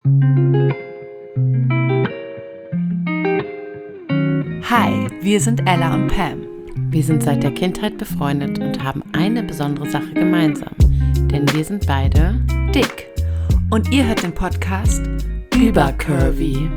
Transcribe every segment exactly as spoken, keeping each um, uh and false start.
Hi, wir sind Ella und Pam. Wir sind seit der Kindheit befreundet und haben eine besondere Sache gemeinsam. Denn wir sind beide dick. Und ihr hört den Podcast Übercurvy.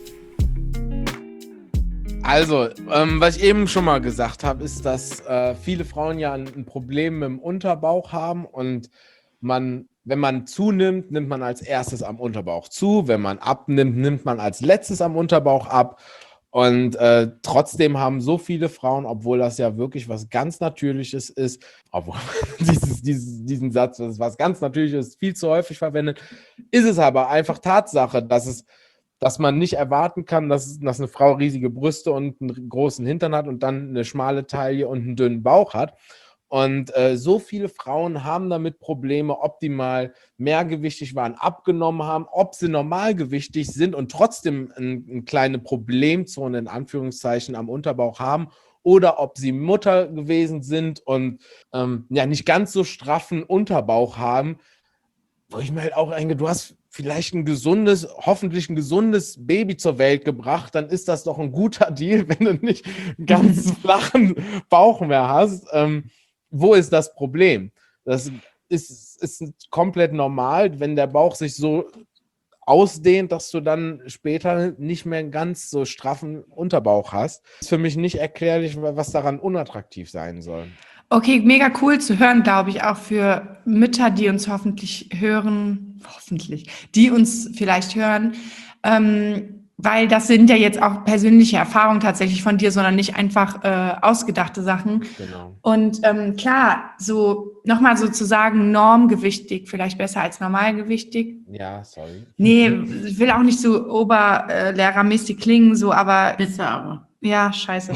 Also, ähm, was ich eben schon mal gesagt habe, ist, dass äh, viele Frauen ja ein, ein Problem mit dem Unterbauch haben und man, wenn man zunimmt, nimmt man als erstes am Unterbauch zu. Wenn man abnimmt, nimmt man als letztes am Unterbauch ab. Und äh, trotzdem haben so viele Frauen, obwohl das ja wirklich was ganz Natürliches ist, obwohl dieses, dieses, diesen Satz, das ist was ganz Natürliches, viel zu häufig verwendet, ist es aber einfach Tatsache, dass es, dass man nicht erwarten kann, dass, dass eine Frau riesige Brüste und einen großen Hintern hat und dann eine schmale Taille und einen dünnen Bauch hat. Und äh, so viele Frauen haben damit Probleme, ob die mal mehrgewichtig waren, abgenommen haben, ob sie normalgewichtig sind und trotzdem ein, eine kleine Problemzone in Anführungszeichen am Unterbauch haben oder ob sie Mutter gewesen sind und ähm, ja nicht ganz so straffen Unterbauch haben, wo ich mir halt auch denke, du hast vielleicht ein gesundes, hoffentlich ein gesundes Baby zur Welt gebracht, dann ist das doch ein guter Deal, wenn du nicht einen ganz flachen Bauch mehr hast. Ähm, Wo ist das Problem? Das ist, ist komplett normal, wenn der Bauch sich so ausdehnt, dass du dann später nicht mehr einen ganz so straffen Unterbauch hast. Das ist für mich nicht erklärlich, was daran unattraktiv sein soll. Okay, mega cool zu hören, glaube ich, auch für Mütter, die uns hoffentlich hören, hoffentlich, die uns vielleicht hören, ähm, weil das sind ja jetzt auch persönliche Erfahrungen tatsächlich von dir, sondern nicht einfach äh, ausgedachte Sachen. Genau. Und ähm, klar, so nochmal sozusagen normgewichtig, vielleicht besser als normalgewichtig. Ja, sorry. Nee, ich will auch nicht so oberlehrermäßig klingen, so, aber... Bitte aber. Ja, scheiße.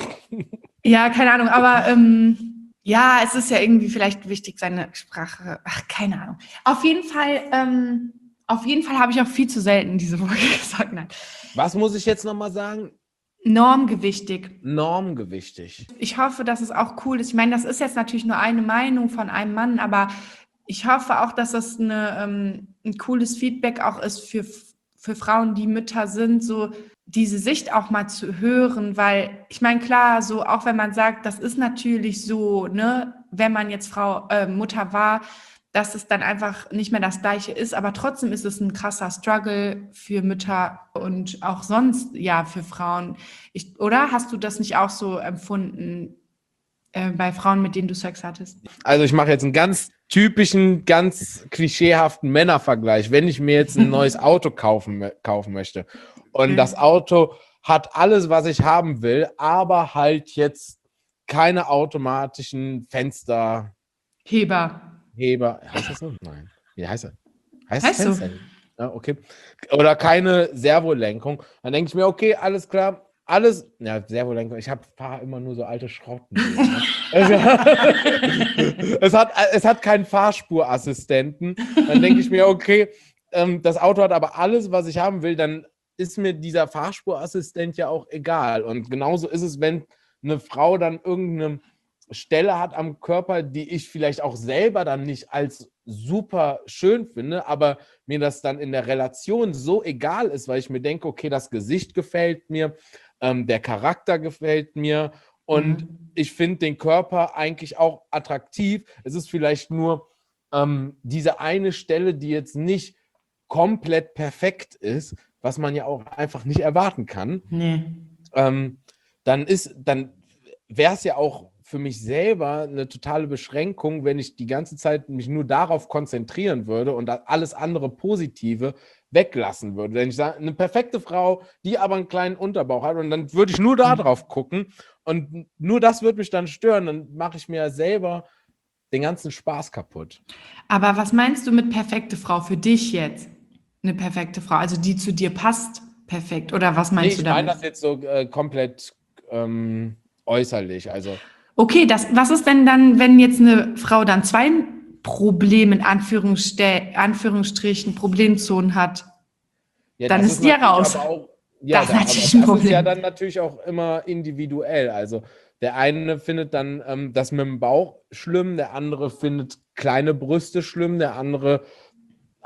Ja, keine Ahnung, aber ähm, ja, es ist ja irgendwie vielleicht wichtig, seine Sprache, ach, keine Ahnung. Auf jeden Fall, ähm, auf jeden Fall habe ich auch viel zu selten diese Woche gesagt, nein. Was muss ich jetzt nochmal sagen? Normgewichtig. Normgewichtig. Ich hoffe, dass es auch cool ist. Ich meine, das ist jetzt natürlich nur eine Meinung von einem Mann, aber ich hoffe auch, dass das eine, ähm, ein cooles Feedback auch ist für, für Frauen, die Mütter sind, so diese Sicht auch mal zu hören, weil ich meine, klar, so auch wenn man sagt, das ist natürlich so, ne, wenn man jetzt Frau äh, Mutter war, dass es dann einfach nicht mehr das Gleiche ist, aber trotzdem ist es ein krasser Struggle für Mütter und auch sonst, ja, für Frauen. Ich, oder hast du das nicht auch so empfunden äh, bei Frauen, mit denen du Sex hattest? Also ich mache jetzt einen ganz typischen, ganz klischeehaften Männervergleich. Wenn ich mir jetzt ein neues Auto kaufen, kaufen möchte und das Auto hat alles, was ich haben will, aber halt jetzt keine automatischen Fenster... Heber. Heber, heißt das so? Nein. Wie heißt das? Heißt, Heißt das so. Ja, okay. Oder keine Servolenkung. Dann denke ich mir, okay, alles klar, alles, ja, Servolenkung, ich fahre immer nur so alte Schrotten. Ne? es, hat, es hat keinen Fahrspurassistenten. Dann denke ich mir, okay, ähm, das Auto hat aber alles, was ich haben will, dann ist mir dieser Fahrspurassistent ja auch egal. Und genauso ist es, wenn eine Frau dann irgendeine Stelle hat am Körper, die ich vielleicht auch selber dann nicht als super schön finde, aber mir das dann in der Relation so egal ist, weil ich mir denke, okay, das Gesicht gefällt mir, ähm, der Charakter gefällt mir und mhm. ich finde den Körper eigentlich auch attraktiv. Es ist vielleicht nur ähm, diese eine Stelle, die jetzt nicht komplett perfekt ist, was man ja auch einfach nicht erwarten kann. Nee. Ähm, dann ist, dann wäre es ja auch für mich selber eine totale Beschränkung, wenn ich die ganze Zeit mich nur darauf konzentrieren würde und alles andere Positive weglassen würde. Wenn ich sage, eine perfekte Frau, die aber einen kleinen Unterbauch hat und dann würde ich nur da drauf gucken und nur das würde mich dann stören, dann mache ich mir selber den ganzen Spaß kaputt. Aber was meinst du mit perfekte Frau für dich jetzt? Eine perfekte Frau, also die zu dir passt perfekt oder was meinst nee, du damit? Ich meine das jetzt so äh, komplett ähm, äußerlich, also okay, das, was ist denn dann, wenn jetzt eine Frau dann zwei Probleme, in Anführungsste- Anführungsstrichen, Problemzonen hat? ja, dann ist die ja raus. Auch, ja, das ist da, natürlich aber ein das Problem. ist ja dann natürlich auch immer individuell. Also der eine findet dann ähm, das mit dem Bauch schlimm, der andere findet kleine Brüste schlimm, der andere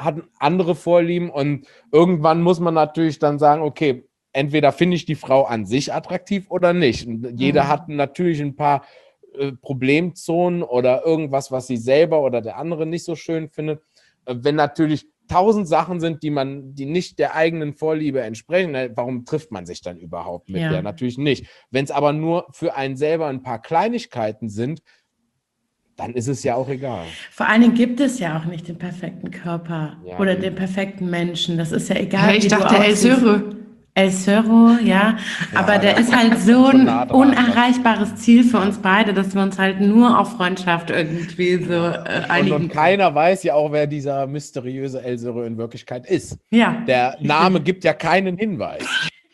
hat andere Vorlieben und irgendwann muss man natürlich dann sagen, okay, entweder finde ich die Frau an sich attraktiv oder nicht. Und jeder Mhm. hat natürlich ein paar äh, Problemzonen oder irgendwas, was sie selber oder der andere nicht so schön findet. Äh, wenn natürlich tausend Sachen sind, die man, die nicht der eigenen Vorliebe entsprechen, na, warum trifft man sich dann überhaupt mit Ja. der? Natürlich nicht. Wenn es aber nur für einen selber ein paar Kleinigkeiten sind, dann ist es ja auch egal. Vor allen Dingen gibt es ja auch nicht den perfekten Körper Ja, oder eben. den perfekten Menschen. Das ist ja egal, Ja, ich wie dachte, du El aussiehst. Söre. El Sörro, ja. Aber der ja. ist halt so Schon ein nah dran, unerreichbares Ziel für uns beide, dass wir uns halt nur auf Freundschaft irgendwie so äh, Und, einigen und keiner weiß ja auch, wer dieser mysteriöse El Söre in Wirklichkeit ist. Ja. Der Name gibt ja keinen Hinweis.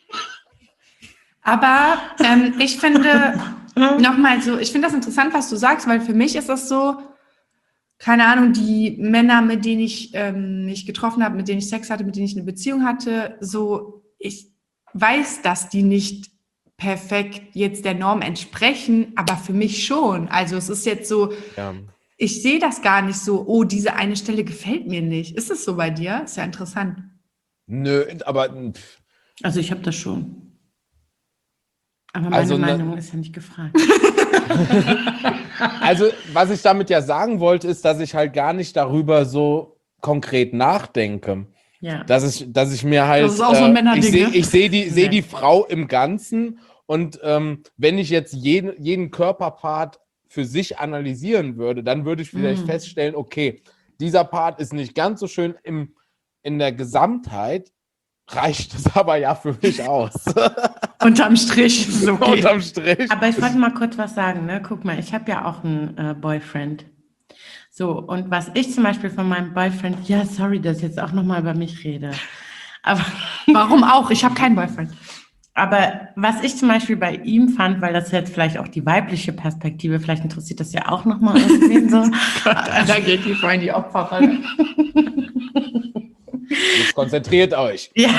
Aber ähm, ich finde nochmal so, ich finde das interessant, was du sagst, weil für mich ist das so, keine Ahnung, die Männer, mit denen ich ähm, mich getroffen habe, mit denen ich Sex hatte, mit denen ich eine Beziehung hatte, so, ich weiß, dass die nicht perfekt jetzt der Norm entsprechen, aber für mich schon. Also es ist jetzt so, Ja. ich sehe das gar nicht so, oh, diese eine Stelle gefällt mir nicht. Ist es so bei dir? Ist ja interessant. Nö, aber pff, Also ich habe das schon. Aber meine Also, ne- Meinung ist ja nicht gefragt. also was ich damit ja sagen wollte, ist, dass ich halt gar nicht darüber so konkret nachdenke. Ja. Dass ich, dass ich mir halt, Das ist auch so ein äh, Männerding, ich sehe ne? ich seh die, seh Nee. die Frau im Ganzen und ähm, wenn ich jetzt jeden, jeden Körperpart für sich analysieren würde, dann würde ich vielleicht Mm. feststellen, okay, dieser Part ist nicht ganz so schön im, in der Gesamtheit, reicht es aber ja für mich aus. Unterm Strich ist es okay. Unterm Strich. Aber ich wollte mal kurz was sagen, ne? Guck mal, ich habe ja auch einen äh, Boyfriend. So, und was ich zum Beispiel von meinem Boyfriend, ja, sorry, dass ich jetzt auch nochmal über mich rede. Aber, Warum auch? Ich habe keinen Boyfriend. aber was ich zum Beispiel bei ihm fand, weil das jetzt vielleicht auch die weibliche Perspektive, vielleicht interessiert das ja auch nochmal irgendwen so. Da geht die Frau in die Opferrolle. Jetzt konzentriert euch. Ja.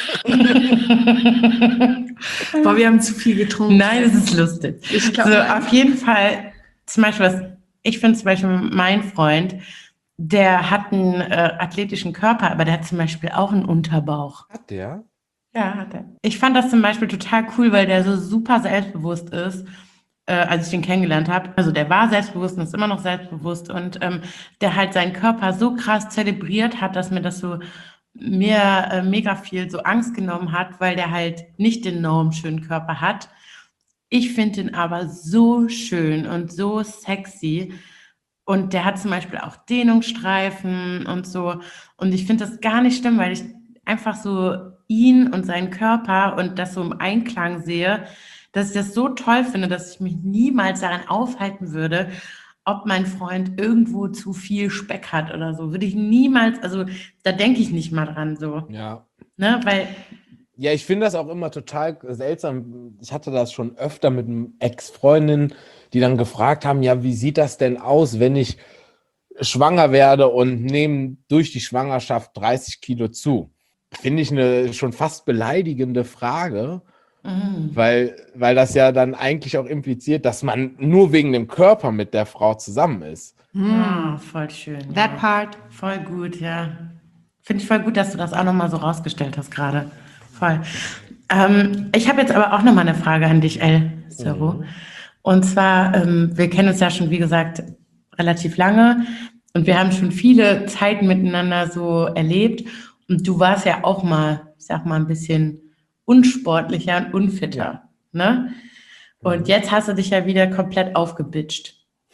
Boah, wir haben zu viel getrunken. Nein, es ist lustig. Ich glaub, so, nein. auf jeden Fall, zum Beispiel, was ich finde, zum Beispiel mein Freund, der hat einen äh, athletischen Körper, aber der hat zum Beispiel auch einen Unterbauch. Hat der? Ja, hat er. Ich fand das zum Beispiel total cool, weil der so super selbstbewusst ist, äh, als ich den kennengelernt habe. Also der war selbstbewusst und ist immer noch selbstbewusst und ähm, der halt seinen Körper so krass zelebriert hat, dass mir das so mir äh, mega viel so Angst genommen hat, weil der halt nicht den normschönen Körper hat. Ich finde ihn aber so schön und so sexy. Und der hat zum Beispiel auch Dehnungsstreifen und so. Und ich finde das gar nicht schlimm, weil ich einfach so ihn und seinen Körper und das so im Einklang sehe, dass ich das so toll finde, dass ich mich niemals daran aufhalten würde, ob mein Freund irgendwo zu viel Speck hat oder so. Würde ich niemals, also da denke ich nicht mal dran so. Ja. Ne? Weil, Ja, ich finde das auch immer total seltsam. Ich hatte das schon öfter mit einem Ex-Freundin, die dann gefragt haben, ja, wie sieht das denn aus, wenn ich schwanger werde und nehme durch die Schwangerschaft dreißig Kilo zu? Finde ich eine schon fast beleidigende Frage, mm, weil, weil das ja dann eigentlich auch impliziert, dass man nur wegen dem Körper mit der Frau zusammen ist. ah, Hm. voll schön. That Ja. part. Voll gut, ja. Finde ich voll gut, dass du das auch nochmal so rausgestellt hast gerade. Voll. Ähm, ich habe jetzt aber auch nochmal eine Frage an dich, El Sero. Mhm. Und zwar, ähm, wir kennen uns ja schon, wie gesagt, relativ lange und wir haben schon viele Zeiten miteinander so erlebt. Und du warst ja auch mal, ich sag mal, ein bisschen unsportlicher und unfitter. Ne? Und Mhm. jetzt hast du dich ja wieder komplett aufgebitscht.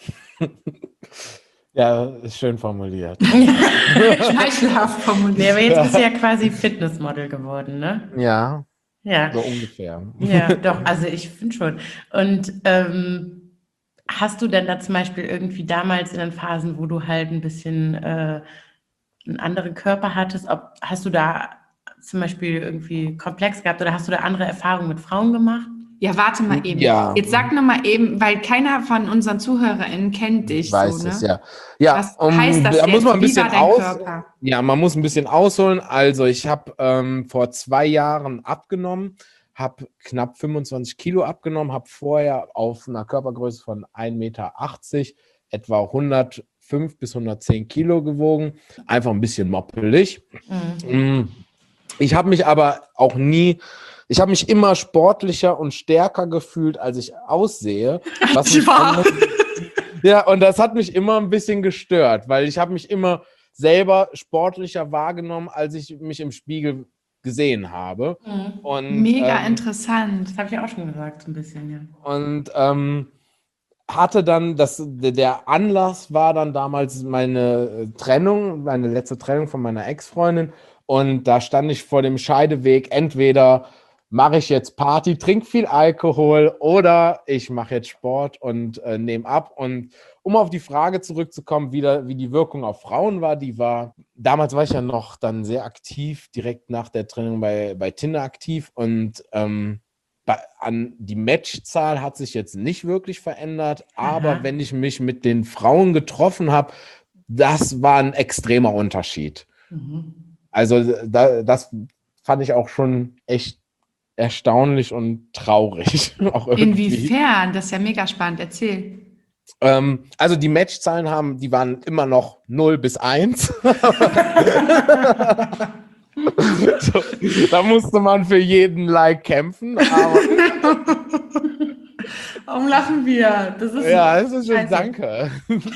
Ja, ist schön formuliert. Schmeichelhaft Nee, formuliert. aber jetzt bist du ja quasi Fitnessmodel geworden, ne? Ja, Ja. so ungefähr. Ja, doch, also ich finde schon. Und ähm, hast du denn da zum Beispiel irgendwie damals in den Phasen, wo du halt ein bisschen äh, einen anderen Körper hattest, ob, hast du da zum Beispiel irgendwie Komplex gehabt oder hast du da andere Erfahrungen mit Frauen gemacht? Ja, warte mal eben. Ja. Jetzt sag noch mal eben, weil keiner von unseren ZuhörerInnen kennt dich Ich weiß so, es, ne? ja. Ja, Was um, heißt das da jetzt? muss man ein Wie bisschen war dein aus. Körper? Ja, man muss ein bisschen ausholen. Also ich habe ähm, vor zwei Jahren abgenommen, habe knapp fünfundzwanzig Kilo abgenommen, habe vorher auf einer Körpergröße von ein Meter achtzig etwa hundertfünf bis hundertzehn Kilo gewogen, einfach ein bisschen moppelig. Mhm. Ich habe mich aber auch nie, ich habe mich immer sportlicher und stärker gefühlt, als ich aussehe. Was mich an, ja, und das hat mich immer ein bisschen gestört, weil ich habe mich immer selber sportlicher wahrgenommen, als ich mich im Spiegel gesehen habe. Mhm. Und, Mega ähm, interessant. Das habe ich auch schon gesagt, so ein bisschen, ja. Und ähm, hatte dann, das, der Anlass war dann damals meine Trennung, meine letzte Trennung von meiner Ex-Freundin. Und da stand ich vor dem Scheideweg, entweder mache ich jetzt Party, trinke viel Alkohol oder ich mache jetzt Sport und äh, nehme ab. Und um auf die Frage zurückzukommen, wie, da, wie die Wirkung auf Frauen war, die war, damals war ich ja noch dann sehr aktiv, direkt nach der Trennung bei, bei Tinder aktiv und ähm, bei, an die Matchzahl hat sich jetzt nicht wirklich verändert, aber Aha. wenn ich mich mit den Frauen getroffen habe, das war ein extremer Unterschied. Mhm. Also da, das fand ich auch schon echt erstaunlich und traurig. Auch irgendwie. Inwiefern? Das ist ja mega spannend. Erzähl. Ähm, also die Matchzahlen haben, die waren immer noch null bis eins. So, da musste man für jeden Like kämpfen. Aber Warum lachen wir? Das ist ja, es ist schön, Scheiße. danke.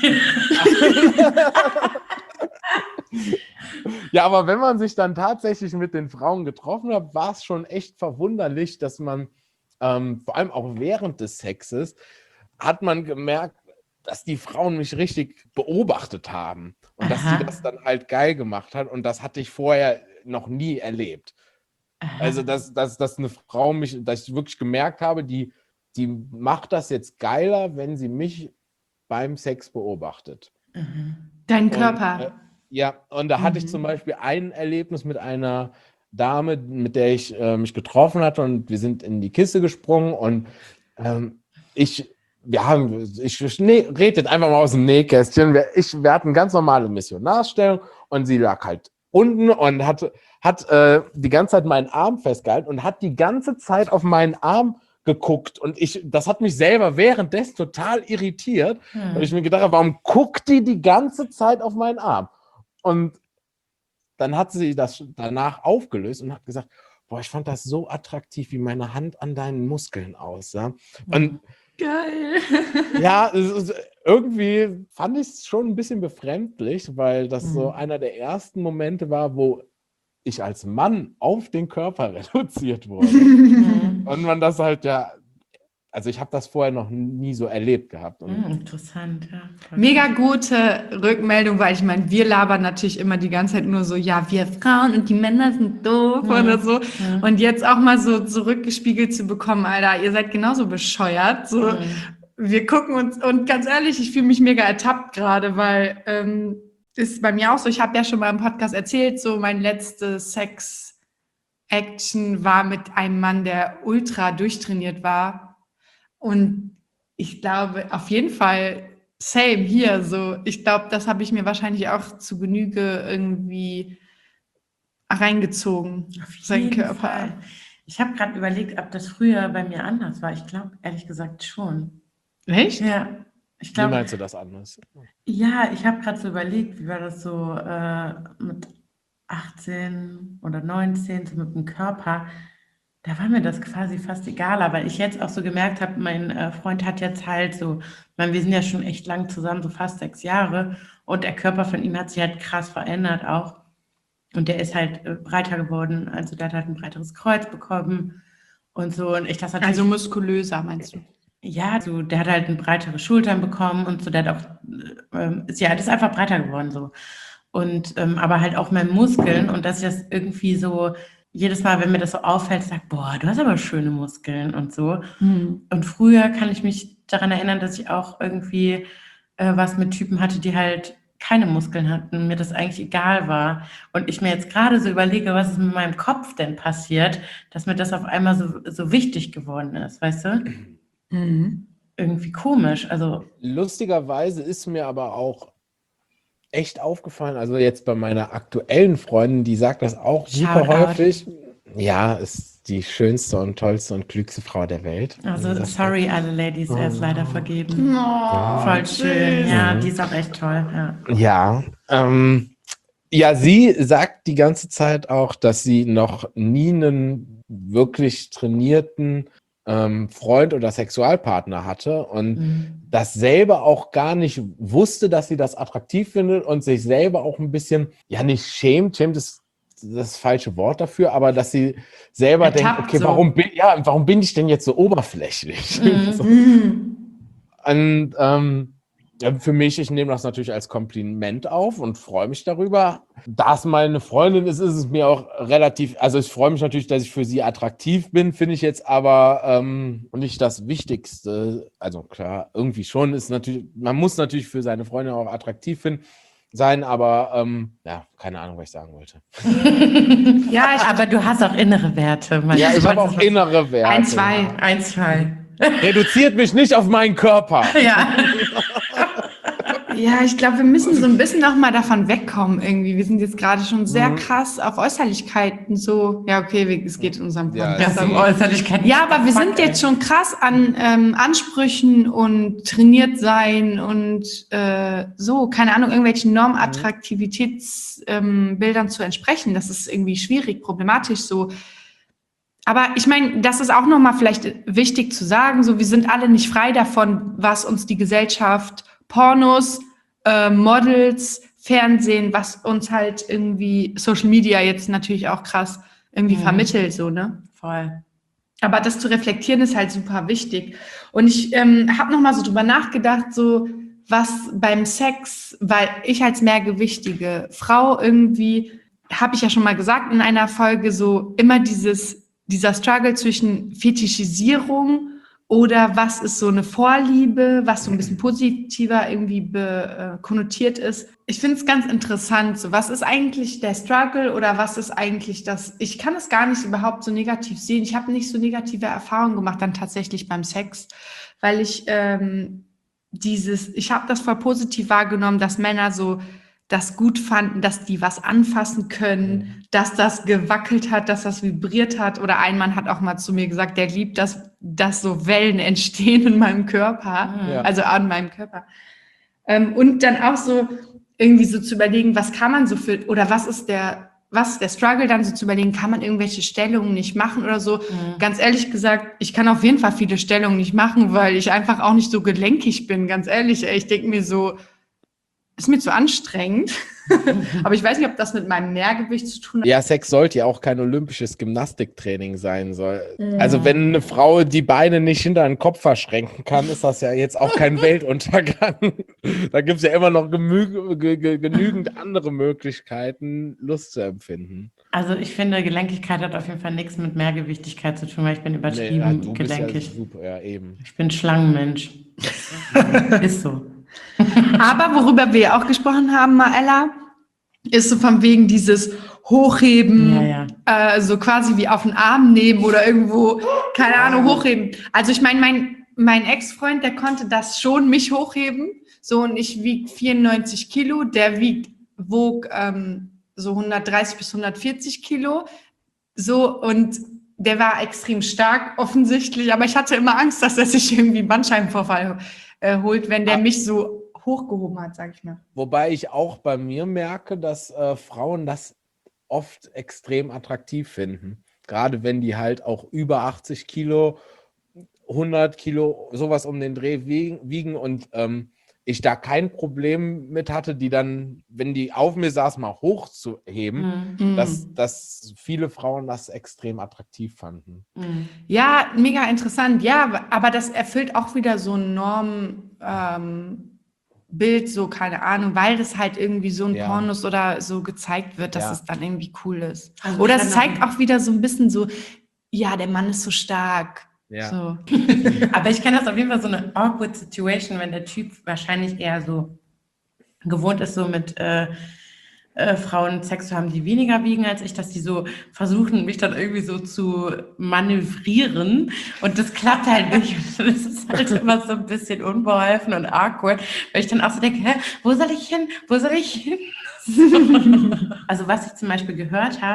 Ja, aber wenn man sich dann tatsächlich mit den Frauen getroffen hat, war es schon echt verwunderlich, dass man, ähm, vor allem auch während des Sexes, hat man gemerkt, dass die Frauen mich richtig beobachtet haben und dass Aha. die das dann halt geil gemacht hat und das hatte ich vorher noch nie erlebt. Also, dass, dass, dass eine Frau mich, dass ich wirklich gemerkt habe, die, die macht das jetzt geiler, wenn sie mich beim Sex beobachtet. Dein Und, Körper. äh, ja, und da hatte ich Mhm. zum Beispiel ein Erlebnis mit einer Dame, mit der ich äh, mich getroffen hatte und wir sind in die Kiste gesprungen und ähm, ich, wir haben, ich, ich nee, redet einfach mal aus dem Nähkästchen, wir, ich, wir hatten ganz normale Missionarstellung und sie lag halt unten und hat, hat äh, die ganze Zeit meinen Arm festgehalten und hat die ganze Zeit auf meinen Arm geguckt und ich, das hat mich selber währenddessen total irritiert, Hm. weil ich mir gedacht habe, warum guckt die die ganze Zeit auf meinen Arm? Und dann hat sie das danach aufgelöst und hat gesagt, boah, ich fand das so attraktiv, wie meine Hand an deinen Muskeln aussah. Und Geil. ja, es ist, irgendwie fand ich es schon ein bisschen befremdlich, weil das so Mhm. einer der ersten Momente war, wo ich als Mann auf den Körper reduziert wurde. Mhm. Und man das halt ja, also ich habe das vorher noch nie so erlebt gehabt. Und Hm, interessant, ja. Voll Mega cool. gute Rückmeldung, weil ich meine, wir labern natürlich immer die ganze Zeit nur so, ja, wir Frauen und die Männer sind doof Mhm. oder so. Mhm. Und jetzt auch mal so zurückgespiegelt zu bekommen, Alter, ihr seid genauso bescheuert. So, Mhm. wir gucken uns, und ganz ehrlich, ich fühle mich mega ertappt gerade, weil ähm, ist bei mir auch so, ich habe ja schon mal im Podcast erzählt, so mein letztes Sex-Action war mit einem Mann, der ultra durchtrainiert war. Und ich glaube, auf jeden Fall, same hier, so, ich glaube, das habe ich mir wahrscheinlich auch zu Genüge irgendwie reingezogen, Auf sein jeden Körper. Fall. Ich habe gerade überlegt, ob das früher bei mir anders war. Ich glaube, ehrlich gesagt schon. Echt? Ja, ich wie glaube, meinst du das anders? ja, ich habe gerade so überlegt, wie war das so äh, mit achtzehn oder neunzehn, so mit dem Körper. Da war mir das quasi fast egal, weil ich jetzt auch so gemerkt habe, mein äh, Freund hat jetzt halt so, ich meine, wir sind ja schon echt lang zusammen, so fast sechs Jahre, und der Körper von ihm hat sich halt krass verändert auch. Und der ist halt äh, breiter geworden, also der hat halt ein breiteres Kreuz bekommen und so. Und ich das natürlich. Also muskulöser, meinst du? Ja, so, der hat halt eine breitere Schultern bekommen und so, der hat auch, ähm, ist ja, das ist einfach breiter geworden so. Und ähm, aber halt auch mehr Muskeln und dass ich das irgendwie so, jedes Mal, wenn mir das so auffällt, sag, boah, du hast aber schöne Muskeln und so. Mhm. Und früher kann ich mich daran erinnern, dass ich auch irgendwie äh, was mit Typen hatte, die halt keine Muskeln hatten, mir das eigentlich egal war. Und ich mir jetzt gerade so überlege, was ist mit meinem Kopf denn passiert, dass mir das auf einmal so, so wichtig geworden ist, weißt du? Mhm. Irgendwie komisch. Also, Lustigerweise ist mir aber auch echt aufgefallen, also jetzt bei meiner aktuellen Freundin, die sagt das auch super Shoutout. häufig. Ja, ist die schönste und tollste und klügste Frau der Welt. Also, sorry, alle Ladies, er ist leider vergeben. Oh, Voll schön. süß. Ja, die ist auch echt toll. Ja. Ja, ähm, ja, sie sagt die ganze Zeit auch, dass sie noch nie einen wirklich trainierten ähm, Freund oder Sexualpartner hatte und Mhm. das selber auch gar nicht wusste, dass sie das attraktiv findet und sich selber auch ein bisschen, ja nicht schämt, schämt ist das falsche Wort dafür, aber dass sie selber Ertappt denkt, okay, so. warum bin, ja, warum bin ich denn jetzt so oberflächlich? Mhm. So. Mhm. Und ähm, ja, für mich, ich nehme das natürlich als Kompliment auf und freue mich darüber. Da es meine Freundin ist, ist es mir auch relativ, also ich freue mich natürlich, dass ich für sie attraktiv bin, finde ich jetzt aber ähm, nicht das Wichtigste. Also klar, irgendwie schon ist natürlich, man muss natürlich für seine Freundin auch attraktiv finden, sein, aber ähm, ja, keine Ahnung, was ich sagen wollte. Ja, ich, Aber du hast auch innere Werte. Mann. Ja, ich Du habe auch wolltest was- innere Werte. ein, zwei. Ein, zwei. Reduziert mich nicht auf meinen Körper. Ja. Ja, ich glaube, wir müssen so ein bisschen noch mal davon wegkommen irgendwie. Wir sind jetzt gerade schon sehr Mhm. krass auf Äußerlichkeiten so. Ja, okay, wir- es geht in unserem Ja, Podcast. Das ist Äußerlichkeit. Ja, aber wir Fuck, sind ey. jetzt schon krass an ähm, Ansprüchen und trainiert sein und äh, so, keine Ahnung, irgendwelchen Normattraktivitätsbildern ähm, Bildern zu entsprechen. Das ist irgendwie schwierig, problematisch so. Aber ich meine, das ist auch nochmal vielleicht wichtig zu sagen, so wir sind alle nicht frei davon, was uns die Gesellschaft, Pornos, äh, Models, Fernsehen, was uns halt irgendwie Social Media jetzt natürlich auch krass irgendwie Mhm. vermittelt, so, ne? Voll. Aber das zu reflektieren ist halt super wichtig. Und ich ähm, habe nochmal so drüber nachgedacht, so was beim Sex, weil ich als mehrgewichtige Frau irgendwie, habe ich ja schon mal gesagt in einer Folge, so immer dieses, dieser Struggle zwischen Fetischisierung oder was ist so eine Vorliebe, was so ein bisschen positiver irgendwie be, äh, konnotiert ist. Ich finde es ganz interessant, so was ist eigentlich der Struggle oder was ist eigentlich das, ich kann es gar nicht überhaupt so negativ sehen. Ich habe nicht so negative Erfahrungen gemacht dann tatsächlich beim Sex, weil ich ähm, dieses, ich habe das voll positiv wahrgenommen, dass Männer so das gut fanden, dass die was anfassen können, dass das gewackelt hat, dass das vibriert hat. Oder ein Mann hat auch mal zu mir gesagt, der liebt, dass, dass so Wellen entstehen in meinem Körper, Ja. also an meinem Körper. Ähm, und dann auch so irgendwie so zu überlegen, was kann man so für, oder was ist der, was ist der Struggle dann so zu überlegen, kann man irgendwelche Stellungen nicht machen oder so. Mhm. Ganz ehrlich gesagt, ich kann auf jeden Fall viele Stellungen nicht machen, weil ich einfach auch nicht so gelenkig bin, ganz ehrlich. Ey, ich denke mir so, ist mir zu anstrengend. Aber ich weiß nicht, ob das mit meinem Mehrgewicht zu tun hat. Ja, Sex sollte ja auch kein olympisches Gymnastiktraining sein soll. Mhm. Also wenn eine Frau die Beine nicht hinter den Kopf verschränken kann, ist das ja jetzt auch kein Weltuntergang. Da gibt es ja immer noch gemü- ge- ge- genügend andere Möglichkeiten, Lust zu empfinden. Also ich finde, Gelenkigkeit hat auf jeden Fall nichts mit Mehrgewichtigkeit zu tun, weil ich bin Nee, übertrieben ja, du bist ja gelenkig. super, ja eben. Ich bin Schlangenmensch. Ist so. Aber worüber wir auch gesprochen haben, Maella, ist so von wegen dieses Hochheben, Ja, ja. äh, so quasi wie auf den Arm nehmen oder irgendwo, keine Ahnung, hochheben. Also ich meine, mein, mein Ex-Freund, der konnte das schon, mich hochheben. So, und ich wiege vierundneunzig Kilo, der wiegt, wog ähm, so hundertdreißig bis hundertvierzig Kilo. So, und der war extrem stark, offensichtlich, aber ich hatte immer Angst, dass er sich irgendwie einen Bandscheibenvorfall äh, holt, wenn der Ah. mich so hochgehoben hat, sag ich mal. Wobei ich auch bei mir merke, dass äh, Frauen das oft extrem attraktiv finden. Gerade wenn die halt auch über achtzig Kilo, hundert Kilo, sowas um den Dreh wiegen, wiegen und ähm, ich da kein Problem mit hatte, die dann, wenn die auf mir saß, mal hochzuheben, Mhm. dass, dass viele Frauen das extrem attraktiv fanden. Mhm. Ja, mega interessant. Ja, aber das erfüllt auch wieder so ein Norm, ähm, Bild, so keine Ahnung, weil das halt irgendwie so ein Ja. Pornos oder so gezeigt wird, dass Ja. es dann irgendwie cool ist. Also Oder ich es kann zeigt auch wieder so ein bisschen so, ja, der Mann ist so stark. Ja. So. Aber ich kenne das auf jeden Fall so eine awkward Situation, wenn der Typ wahrscheinlich eher so gewohnt ist, so mit äh, äh, Frauen Sex zu haben, die weniger wiegen als ich, dass die so versuchen, mich dann irgendwie so zu manövrieren. Und das klappt halt nicht. Und das ist halt immer so ein bisschen unbeholfen und awkward, weil ich dann auch so denke, hä, wo soll ich hin? Wo soll ich hin? Also was ich zum Beispiel gehört habe,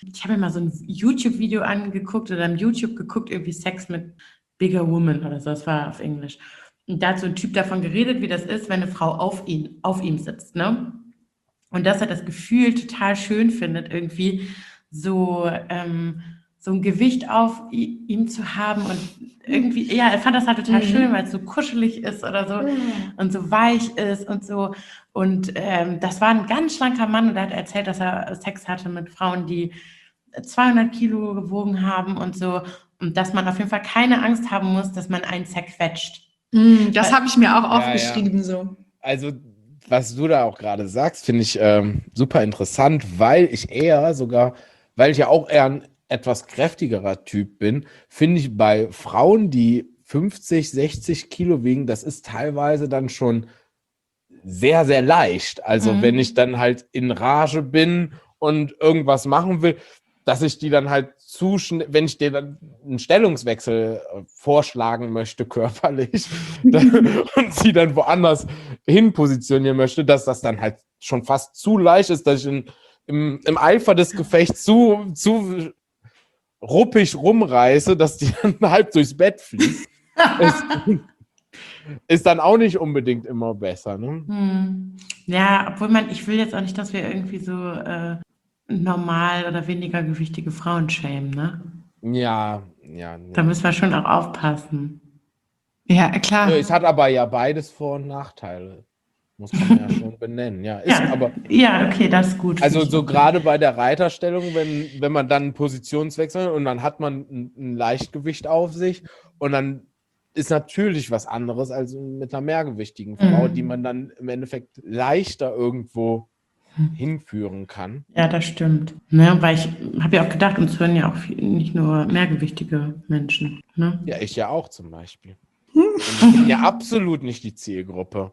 ich habe mir mal so ein YouTube-Video angeguckt oder im YouTube geguckt, irgendwie Sex mit Bigger Woman oder so, das war auf Englisch. Und da hat so ein Typ davon geredet, wie das ist, wenn eine Frau auf ihn, auf ihm sitzt, ne? Und dass er das Gefühl total schön findet, irgendwie so, ähm, so ein Gewicht auf i- ihm zu haben und irgendwie, ja, er fand das halt total Mhm. schön, weil es so kuschelig ist oder so und so weich ist und so. Und ähm, das war ein ganz schlanker Mann und er hat erzählt, dass er Sex hatte mit Frauen, die zweihundert Kilo gewogen haben und so. Und dass man auf jeden Fall keine Angst haben muss, dass man einen zerquetscht. Mm, Das Weil- habe ich mir auch Ja, aufgeschrieben, so. Also, was du da auch gerade sagst, finde ich ähm, super interessant, weil ich eher sogar, weil ich ja auch eher ein etwas kräftigerer Typ bin, finde ich bei Frauen, die fünfzig, sechzig Kilo wiegen, das ist teilweise dann schon sehr, sehr leicht. Also, Mhm. wenn ich dann halt in Rage bin und irgendwas machen will, dass ich die dann halt zu schnell, wenn ich dir dann einen Stellungswechsel äh, vorschlagen möchte, körperlich, dann, und sie dann woanders hin positionieren möchte, dass das dann halt schon fast zu leicht ist, dass ich in, im, im Eifer des Gefechts zu, zu ruppig rumreiße, dass die dann halb durchs Bett fliegt. ist, ist dann auch nicht unbedingt immer besser, ne? Hm. Ja, obwohl man, ich will jetzt auch nicht, dass wir irgendwie so äh, normal oder weniger gewichtige Frauen schämen, ne? Ja, ja. Da ja. müssen wir schon auch aufpassen. Ja, klar. Es hat aber ja beides Vor- und Nachteile. Muss man ja schon benennen. Ja, ist Ja, aber. ja, okay, das ist gut. Also Finde ich so auch. gerade bei der Reiterstellung, wenn, wenn man dann einen Positionswechsel und dann hat man ein, ein Leichtgewicht auf sich und dann ist natürlich was anderes als mit einer mehrgewichtigen Frau, Mhm. die man dann im Endeffekt leichter irgendwo hinführen kann. Ja, das stimmt. Ne, weil ich habe ja auch gedacht, uns hören ja auch viel, nicht nur mehrgewichtige Menschen. Ne? Ja, ich ja auch zum Beispiel. Und ich bin ja absolut nicht die Zielgruppe.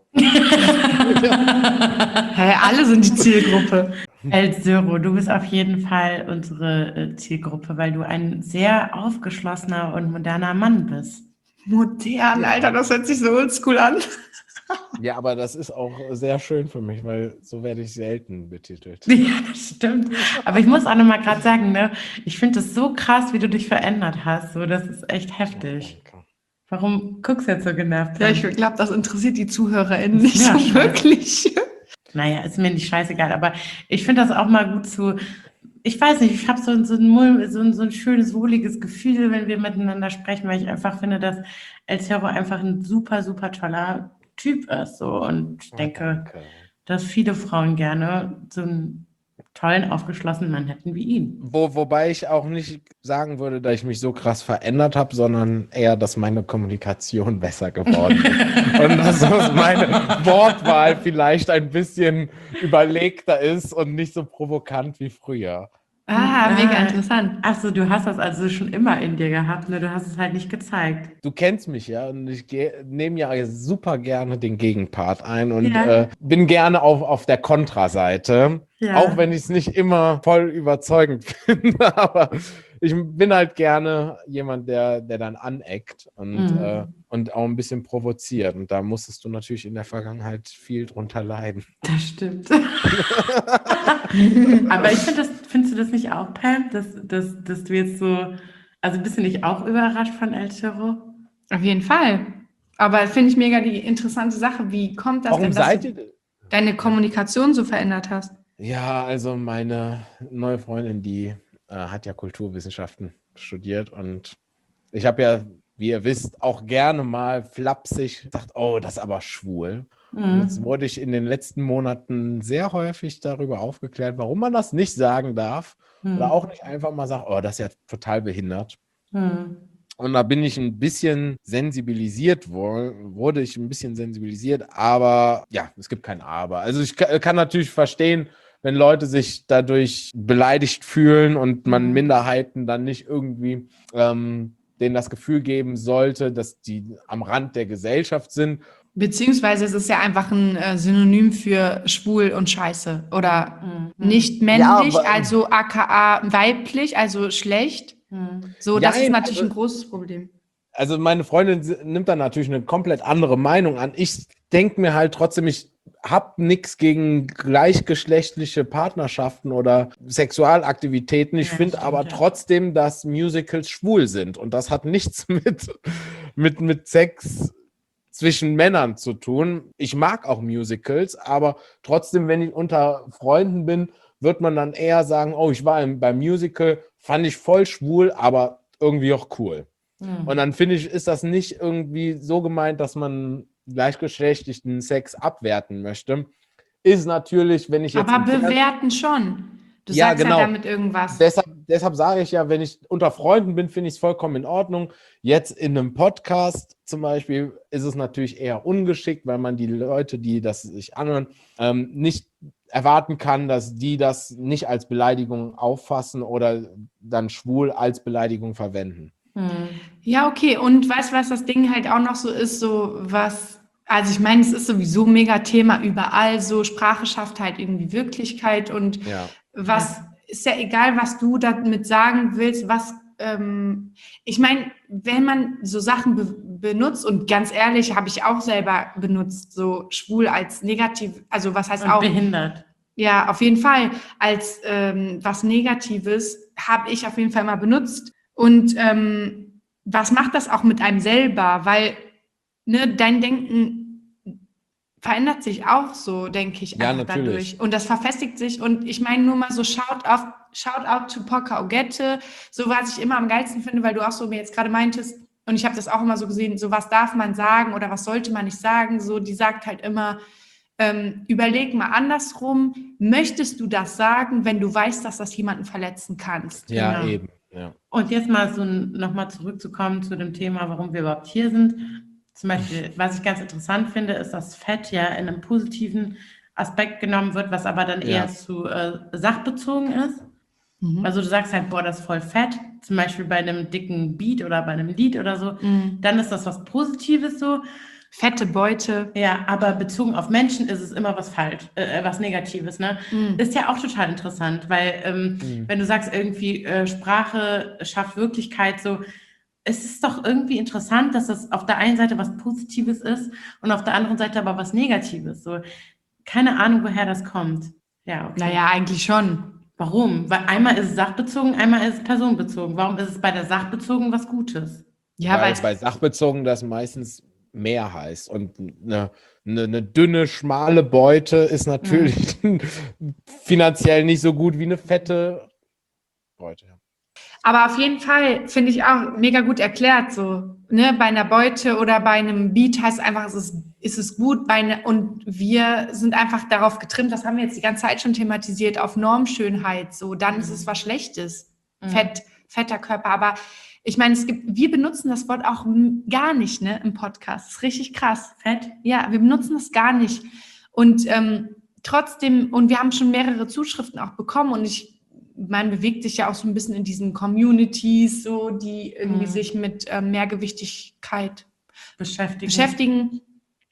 Hä, alle sind die Zielgruppe. El Zero, du bist auf jeden Fall unsere äh, Zielgruppe, weil du ein sehr aufgeschlossener und moderner Mann bist. Modern, Alter, das hört sich so oldschool an. Ja, aber das ist auch sehr schön für mich, weil so werde ich selten betitelt. Ja, das stimmt. Aber ich muss auch noch mal gerade sagen, ne, ich finde es so krass, wie du dich verändert hast. So, das ist echt heftig. Danke. Warum guckst du jetzt so genervt? Ja, an? ich glaube, das interessiert die ZuhörerInnen nicht Ja, so scheiße. wirklich. Naja, ist mir nicht scheißegal, aber ich finde das auch mal gut zu. Ich weiß nicht, ich habe so, so, ein, Mul- so, ein, so ein schönes, wohliges Gefühl, wenn wir miteinander sprechen, weil ich einfach finde, dass El Zero einfach ein super, super toller Typ ist. So. Und ich Oh, denke, danke. dass viele Frauen gerne so einen tollen, aufgeschlossenen Mann hätten wie ihn. Wo, wobei ich auch nicht sagen würde, dass ich mich so krass verändert habe, sondern eher, dass meine Kommunikation besser geworden ist. Und dass meine Wortwahl vielleicht ein bisschen überlegter ist und nicht so provokant wie früher. Ah, Ah. mega interessant. Achso, du hast das also schon immer in dir gehabt, nur du hast es halt nicht gezeigt. Du kennst mich ja und ich nehme ja super gerne den Gegenpart ein und Ja. äh, bin gerne auf, auf der Kontraseite. Ja. Auch wenn ich es nicht immer voll überzeugend finde, aber ich bin halt gerne jemand, der, der dann aneckt und, Mhm. äh, und auch ein bisschen provoziert. Und da musstest du natürlich in der Vergangenheit viel drunter leiden. Das stimmt. Aber ich finde das, findest du das nicht auch, Pam, dass, dass, dass du jetzt so, also bist du nicht auch überrascht von El Zero? Auf jeden Fall. Aber finde ich mega die interessante Sache. Wie kommt das Warum denn, dass seid du ihr? deine Kommunikation so verändert hast? Ja, also meine neue Freundin, die äh, hat ja Kulturwissenschaften studiert und ich habe ja, wie ihr wisst, auch gerne mal flapsig gesagt, oh, das ist aber schwul. Und jetzt Mhm. wurde ich in den letzten Monaten sehr häufig darüber aufgeklärt, warum man das nicht sagen darf Mhm. oder auch nicht einfach mal sagt, oh, das ist ja total behindert. Mhm. Und da bin ich ein bisschen sensibilisiert worden, wurde ich ein bisschen sensibilisiert, aber ja, es gibt kein Aber. Also ich ka- kann natürlich verstehen, wenn Leute sich dadurch beleidigt fühlen und man Mhm. Minderheiten dann nicht irgendwie ähm, denen das Gefühl geben sollte, dass die am Rand der Gesellschaft sind. Beziehungsweise es ist ja einfach ein äh, Synonym für schwul und scheiße. Oder Mhm. nicht männlich, aber- also aka weiblich, also schlecht. Mhm. So, das Jein, ist natürlich also- ein großes Problem. Also meine Freundin s- nimmt dann natürlich eine komplett andere Meinung an. Ich denke mir halt trotzdem, ich habe nichts gegen gleichgeschlechtliche Partnerschaften oder Sexualaktivitäten. Ich Ja, finde stimmt, aber ja. trotzdem, dass Musicals schwul sind. Und das hat nichts mit, mit, mit Sex zwischen Männern zu tun. Ich mag auch Musicals, aber trotzdem, wenn ich unter Freunden bin, wird man dann eher sagen, oh, ich war im, beim Musical, fand ich voll schwul, aber irgendwie auch cool. Mhm. Und dann finde ich, ist das nicht irgendwie so gemeint, dass man gleichgeschlechtlichen Sex abwerten möchte. Ist natürlich, wenn ich jetzt... Aber im Fernsehen- bewerten schon. Du Ja, sagst genau. halt damit irgendwas. Deshalb, deshalb sage ich ja, wenn ich unter Freunden bin, finde ich es vollkommen in Ordnung. Jetzt in einem Podcast zum Beispiel ist es natürlich eher ungeschickt, weil man die Leute, die das sich anhören, ähm, nicht erwarten kann, dass die das nicht als Beleidigung auffassen oder dann schwul als Beleidigung verwenden. Mhm. Ja, okay. Und weißt du, was das Ding halt auch noch so ist, so was, also ich meine, es ist sowieso ein mega Thema überall, so Sprache schafft halt irgendwie Wirklichkeit und Ja. was ist ja egal, was du damit sagen willst, was, ähm, ich meine, wenn man so Sachen be benutzt und ganz ehrlich, habe ich auch selber benutzt, so schwul als negativ, also was heißt Und auch, behindert. ja, auf jeden Fall, als ähm, was Negatives habe ich auf jeden Fall mal benutzt. Und ähm, was macht das auch mit einem selber? Weil ne, dein Denken verändert sich auch so, denke ich, Ja, einfach natürlich. dadurch. Und das verfestigt sich. Und ich meine nur mal so Shout out, shout out to Poca Ogette, so was ich immer am geilsten finde, weil du auch so mir jetzt gerade meintest, und ich habe das auch immer so gesehen, so was darf man sagen oder was sollte man nicht sagen. So, die sagt halt immer, ähm, überleg mal andersrum, möchtest du das sagen, wenn du weißt, dass das jemanden verletzen kannst? Ja, Genau. eben. Ja. Und jetzt mal so nochmal zurückzukommen zu dem Thema, warum wir überhaupt hier sind. Zum Beispiel, was ich ganz interessant finde, ist, dass Fett ja in einem positiven Aspekt genommen wird, was aber dann eher Ja. zu äh, sachbezogen ist. Mhm. Also du sagst halt, boah, das ist voll fett, zum Beispiel bei einem dicken Beat oder bei einem Lied oder so, Mhm. dann ist das was Positives so. Fette Beute. Ja, aber bezogen auf Menschen ist es immer was falsch, äh, was Negatives, ne? Mhm. Ist ja auch total interessant, weil ähm, Mhm. wenn du sagst, irgendwie äh, Sprache schafft Wirklichkeit, so, es ist doch irgendwie interessant, dass das auf der einen Seite was Positives ist und auf der anderen Seite aber was Negatives. So, keine Ahnung, woher das kommt. Ja, okay. Naja, eigentlich schon. Warum? Weil einmal ist es sachbezogen, einmal ist es personenbezogen. Warum ist es bei der sachbezogen was Gutes? Ja, weil weil bei sachbezogen das meistens mehr heißt. Und eine, eine, eine dünne, schmale Beute ist natürlich finanziell nicht so gut wie eine fette Beute. Ja. aber auf jeden Fall finde ich auch mega gut erklärt, so, ne, bei einer Beute oder bei einem Beat heißt es einfach, es ist, ist es gut, bei ne, und wir sind einfach darauf getrimmt, das haben wir jetzt die ganze Zeit schon thematisiert, auf Normschönheit, so, dann ist es was Schlechtes, Mhm. Fett, fetter Körper, aber ich meine, es gibt, wir benutzen das Wort auch m- gar nicht, ne, im Podcast, das ist richtig krass. Fett? Ja, wir benutzen das gar nicht. Und ähm, trotzdem, und wir haben schon mehrere Zuschriften auch bekommen und ich, man bewegt sich ja auch so ein bisschen in diesen Communities, so, die irgendwie Mhm. sich mit ähm, Mehrgewichtigkeit Beschäftigen. beschäftigen.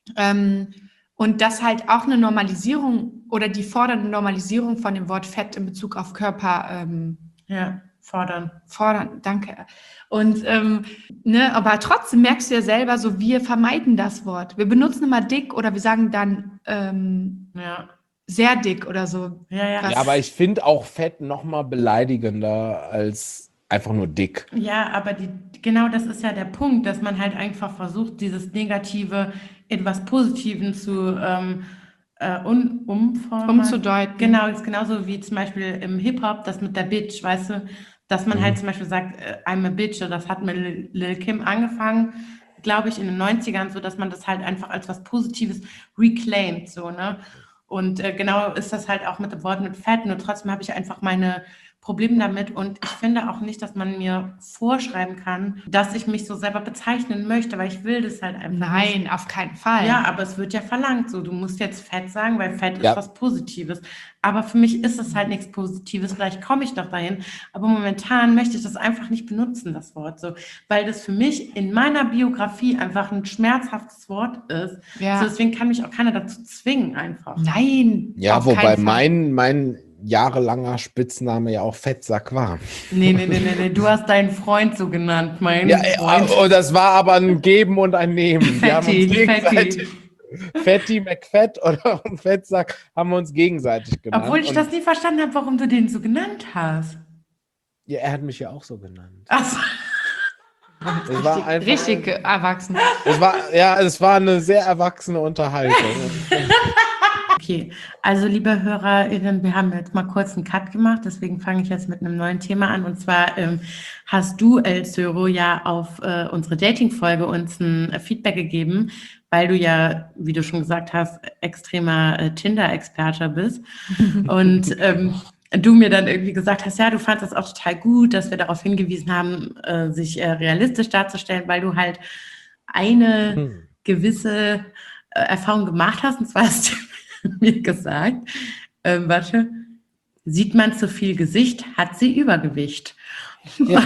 Ähm, und das halt auch eine Normalisierung oder die fordern eine Normalisierung von dem Wort Fett in Bezug auf Körper ähm, Ja, fordern. fordern. Danke. Und ähm, ne, aber trotzdem merkst du ja selber, so wir vermeiden das Wort. Wir benutzen immer dick oder wir sagen dann ähm, Ja, sehr dick oder so. ja, ja. Was- Ja, aber ich finde auch fett noch mal beleidigender als einfach nur dick. Ja, aber die, genau das ist ja der Punkt, dass man halt einfach versucht, dieses Negative in was Positiven zu ähm, äh, un, umformen. Umzudeuten. Genau, ist genauso wie zum Beispiel im Hip-Hop, das mit der Bitch, weißt du, dass man Mhm. halt zum Beispiel sagt, äh, I'm a Bitch, das hat mit Lil Lil Kim angefangen, glaube ich, in den neunzigern, so dass man das halt einfach als was Positives reclaimt, so, ne? Und äh, genau ist das halt auch mit dem Wort mit Fett, nur trotzdem habe ich einfach meine Probleme damit und ich finde auch nicht, dass man mir vorschreiben kann, dass ich mich so selber bezeichnen möchte, weil ich will das halt einfach nicht. Nein, auf keinen Fall. Ja, aber es wird ja verlangt, so, du musst jetzt Fett sagen, weil Fett Ja. ist was Positives. Aber für mich ist es halt nichts Positives, vielleicht komme ich noch dahin, aber momentan möchte ich das einfach nicht benutzen, das Wort, so, weil das für mich in meiner Biografie einfach ein schmerzhaftes Wort ist. Ja. So, deswegen kann mich auch keiner dazu zwingen, einfach. Nein. Ja, auf wobei keinen Fall. mein, mein jahrelanger Spitzname ja auch Fettsack war. Nee, nee, nee, nee, nee, du hast deinen Freund so genannt, mein Ja, Freund. ja, und das war aber ein Geben und ein Nehmen. Wir haben uns Fetti, gegenseitig, Fetti. Fatty McFett oder Fettsack haben wir uns gegenseitig genannt. Obwohl ich Und das nie verstanden habe, warum du den so genannt hast. ja, er hat mich ja auch so genannt. Ach so. Es war einfach, Richtig erwachsen. es war, ja, es war eine sehr erwachsene Unterhaltung. Okay, also liebe HörerInnen, wir haben jetzt mal kurz einen Cut gemacht, deswegen fange ich jetzt mit einem neuen Thema an. Und zwar ähm, hast du, El Söro, ja auf äh, unsere Dating-Folge uns ein äh, Feedback gegeben, weil du ja, wie du schon gesagt hast, extremer äh, Tinder-Experte bist. Und ähm, du mir dann irgendwie gesagt hast, ja, du fandest es auch total gut, dass wir darauf hingewiesen haben, äh, sich äh, realistisch darzustellen, weil du halt eine Hm. gewisse äh, Erfahrung gemacht hast. Und zwar hast du mir gesagt, ähm, warte, sieht man zu viel Gesicht, hat sie Übergewicht. Ja.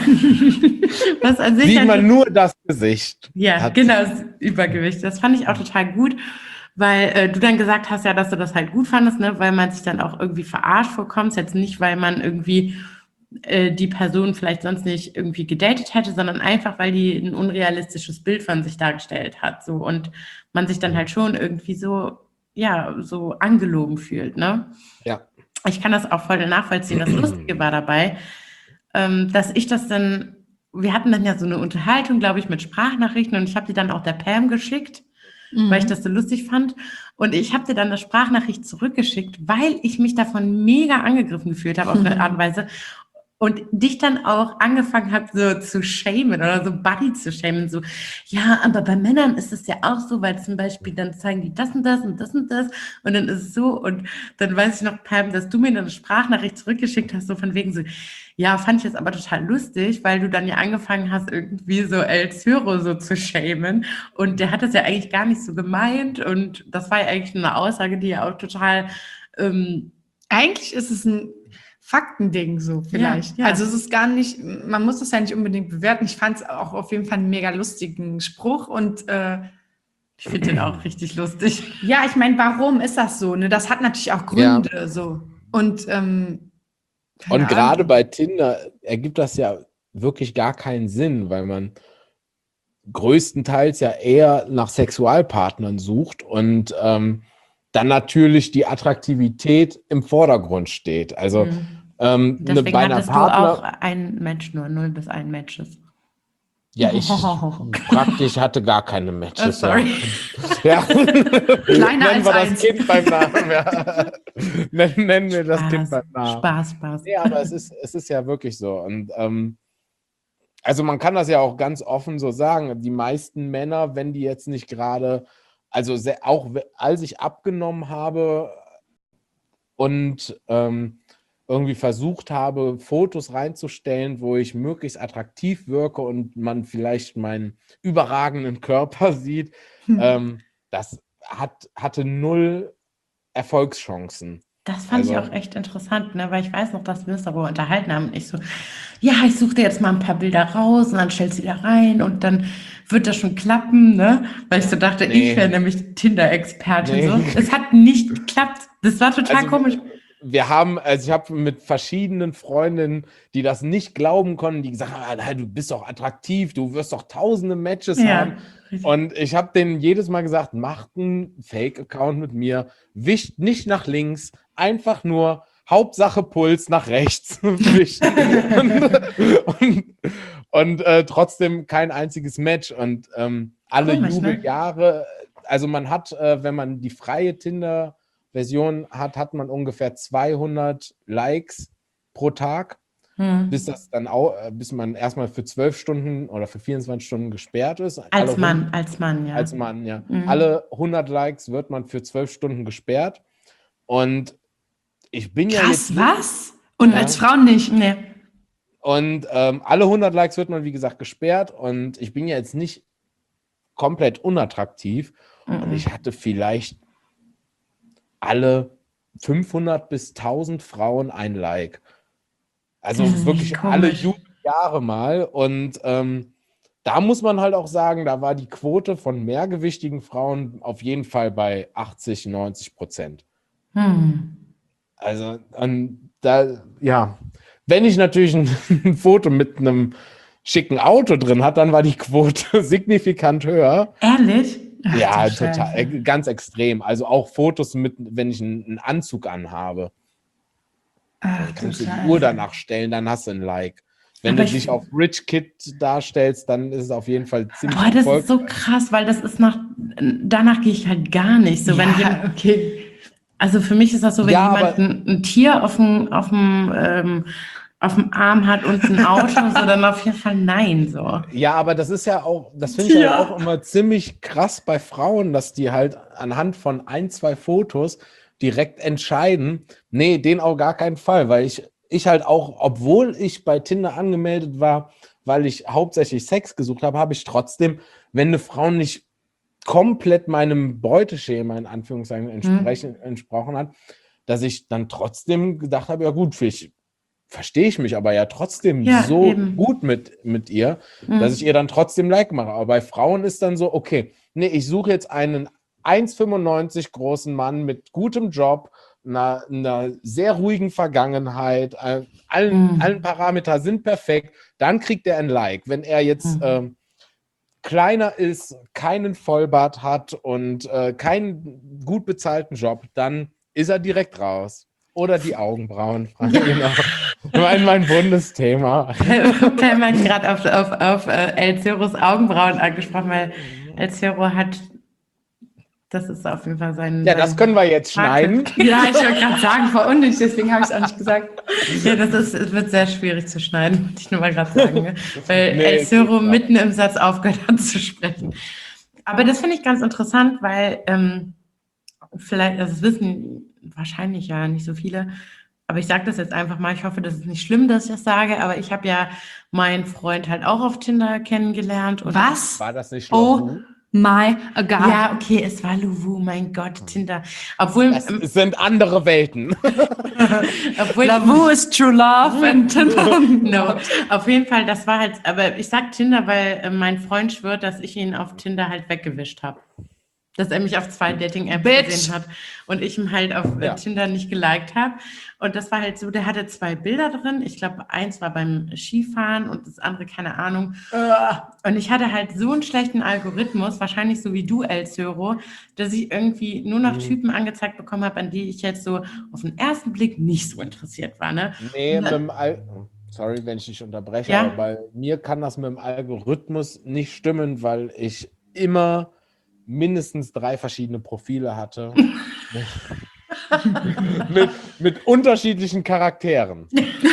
Was an sich Sieht dann- man nur das Gesicht. ja, Hat- genau, das Übergewicht. Das fand ich auch total gut, weil äh, du dann gesagt hast, ja, dass du das halt gut fandest, ne, weil man sich dann auch irgendwie verarscht vorkommt. Jetzt nicht, weil man irgendwie äh, die Person vielleicht sonst nicht irgendwie gedatet hätte, sondern einfach, weil die ein unrealistisches Bild von sich dargestellt hat. So, und man sich dann halt schon irgendwie so, ja, so angelogen fühlt, ne? Ja. Ich kann das auch voll nachvollziehen. Das Lustige war dabei, ähm, dass ich das dann, wir hatten dann ja so eine Unterhaltung, glaube ich, mit Sprachnachrichten und ich habe die dann auch der Pam geschickt, Mhm. weil ich das so lustig fand. Und ich habe dir dann eine Sprachnachricht zurückgeschickt, weil ich mich davon mega angegriffen gefühlt habe auf eine Art und Weise. Und dich dann auch angefangen habe, so zu shamen oder so Buddy zu shamen. So, ja, aber bei Männern ist es ja auch so, weil zum Beispiel dann zeigen die das und das und das und das. Und dann ist es so. Und dann weiß ich noch, Pam, dass du mir eine Sprachnachricht zurückgeschickt hast, so von wegen so, ja, fand ich jetzt aber total lustig, weil du dann ja angefangen hast, irgendwie so El Söro so zu shamen. Und der hat das ja eigentlich gar nicht so gemeint. Und das war ja eigentlich eine Aussage, die ja auch total, ähm, Eigentlich ist es ein Faktending so vielleicht. Ja, ja. Also es ist gar nicht, man muss das ja nicht unbedingt bewerten. Ich fand es auch auf jeden Fall einen mega lustigen Spruch und äh, ich finde den auch richtig lustig. ja, ich meine, warum ist das so? Ne? Das hat natürlich auch Gründe so. Und ähm, keine Und gerade Ahnung. bei Tinder ergibt das ja wirklich gar keinen Sinn, weil man größtenteils ja eher nach Sexualpartnern sucht und ähm, dann natürlich die Attraktivität im Vordergrund steht. Also Mhm. ähm, eine, Deswegen bei einer hattest Partner, du auch ein Match, nur null bis ein Matches. ja, ich praktisch hatte gar keine Matches. Oh, sorry. Ja. Ja. Kleiner Nennen als wir das eins. Kind beim Namen. Ja. Nennen, nennen wir das Kind beim Namen. Spaß, Spaß. Nee, aber es ist, es ist ja wirklich so. Und ähm, also man kann das ja auch ganz offen so sagen. Die meisten Männer, wenn die jetzt nicht gerade, also sehr, auch we- als ich abgenommen habe und ähm, irgendwie versucht habe, Fotos reinzustellen, wo ich möglichst attraktiv wirke und man vielleicht meinen überragenden Körper sieht, ähm, das hat, hatte null Erfolgschancen. Das fand ich Also- auch echt interessant, ne? Weil ich weiß noch, dass wir uns darüber unterhalten haben. Und ich so, ja, ich suche dir jetzt mal ein paar Bilder raus und dann stellst du die da rein und dann wird das schon klappen, ne? Weil ich so dachte, Nee. ich wäre nämlich Tinder-Expertin. Nee. So. Es hat nicht geklappt. Das war total Also, komisch. Wir haben, also ich habe mit verschiedenen Freundinnen, die das nicht glauben konnten, die gesagt haben, ah, du bist doch attraktiv, du wirst doch tausende Matches haben. Und ich habe denen jedes Mal gesagt, macht einen Fake-Account mit mir, wischt nicht nach links, einfach nur Hauptsache Puls nach rechts. Wischt. und und, und äh, trotzdem kein einziges Match. Und ähm, alle Komisch, ne? Jubeljahre, also man hat, äh, wenn man die freie Tinder-Version hat, hat man ungefähr zweihundert Likes pro Tag. Hm. Bis das dann auch, bis man erstmal für zwölf Stunden oder für vierundzwanzig Stunden gesperrt ist. Als Alle Mann, hundert als Mann, ja. Als Mann, ja. Mhm. Alle hundert Likes wird man für zwölf Stunden gesperrt. Und ich bin ja Krass, jetzt. was? Und Ja. als Frau nicht. Nee. Und ähm, alle hundert Likes wird man, wie gesagt, gesperrt. Und ich bin ja jetzt nicht komplett unattraktiv. Und Mhm. ich hatte vielleicht alle fünfhundert bis tausend Frauen ein Like. Also Das ist wirklich echt alle komisch. Jahre mal. Und ähm, da muss man halt auch sagen, da war die Quote von mehrgewichtigen Frauen auf jeden Fall bei achtzig, neunzig Prozent. Hm. Also und da, ja, wenn ich natürlich ein, ein Foto mit einem schicken Auto drin hatte, dann war die Quote signifikant höher. Ehrlich? Ach, Ja, du total, Scheiße. äh, ganz extrem. Also auch Fotos mit, wenn ich einen, einen Anzug anhabe. Ach, Dann du kannst du die Scheiße. Uhr danach stellen, dann hast du ein Like. Wenn Aber du ich- dich auf Rich Kid darstellst, dann ist es auf jeden Fall ziemlich Boah, das ist erfolgreich. so krass, weil das ist nach, danach gehe ich halt gar nicht. So, wenn Ja, jemand, okay. also für mich ist das so, wenn Ja, jemand aber- ein, ein Tier auf dem, auf dem, ähm, auf dem Arm hat und ein Auto, so, dann auf jeden Fall nein, so. Ja, aber das ist ja auch, das finde ich Ja. halt auch immer ziemlich krass bei Frauen, dass die halt anhand von ein, zwei Fotos direkt entscheiden, nee, den auf gar keinen Fall, weil ich, ich halt auch, obwohl ich bei Tinder angemeldet war, weil ich hauptsächlich Sex gesucht habe, habe ich trotzdem, wenn eine Frau nicht komplett meinem Beuteschema in Anführungszeichen entsprechen, entsprochen hat, dass ich dann trotzdem gedacht habe, ja gut, ich verstehe ich mich aber ja trotzdem Ja, so eben. gut mit, mit ihr, Mhm. dass ich ihr dann trotzdem Like mache. Aber bei Frauen ist dann so, okay, nee, ich suche jetzt einen eins Komma fünfundneunzig großen Mann mit gutem Job, einer, einer sehr ruhigen Vergangenheit, äh, allen, Mhm. allen Parameter sind perfekt, dann kriegt er ein Like. Wenn er jetzt Mhm. ähm, kleiner ist, keinen Vollbart hat und äh, keinen gut bezahlten Job, dann ist er direkt raus. Oder die Augenbrauen, genau. mein, mein Bundesthema. Wenn man gerade auf, auf, auf äh, El Ceros Augenbrauen angesprochen, weil El Cero hat, das ist auf jeden Fall sein. Ja, sein das können wir jetzt schneiden. Ja, ich wollte gerade sagen, voll unnötig, deswegen habe ich es auch nicht gesagt. Ja, das ist, es wird sehr schwierig zu schneiden, wollte ich nur mal gerade sagen. Ne? Weil Nee, El Cero geht noch. mitten im Satz aufgehört hat zu sprechen. Aber das finde ich ganz interessant, weil ähm, vielleicht, also das wissen wahrscheinlich ja nicht so viele, aber ich sage das jetzt einfach mal, ich hoffe, das ist nicht schlimm, dass ich das sage, aber ich habe ja meinen Freund halt auch auf Tinder kennengelernt. Und Was? War das nicht Oh Lavu? my God. Ja, okay, es war Luwu, mein Gott, Tinder. Obwohl, Das ähm, sind andere Welten. obwohl Lavu is true love and Tinder. no, auf jeden Fall, das war halt, aber ich sag Tinder, weil äh, mein Freund schwört, dass ich ihn auf Tinder halt weggewischt habe. Dass er mich auf zwei Dating-Apps Bitch. gesehen hat und ich ihm halt auf äh, Ja. Tinder nicht geliked habe. Und das war halt so, der hatte zwei Bilder drin. Ich glaube, eins war beim Skifahren und das andere, keine Ahnung. Und ich hatte halt so einen schlechten Algorithmus, wahrscheinlich so wie du, El Cero, dass ich irgendwie nur noch Mhm. Typen angezeigt bekommen habe, an die ich jetzt so auf den ersten Blick nicht so interessiert war. Ne? Nee, Und mit dann- dem Al Sorry, wenn ich dich unterbreche, Ja? aber bei mir kann das mit dem Algorithmus nicht stimmen, weil ich immer mindestens drei verschiedene Profile hatte. mit, mit unterschiedlichen Charakteren.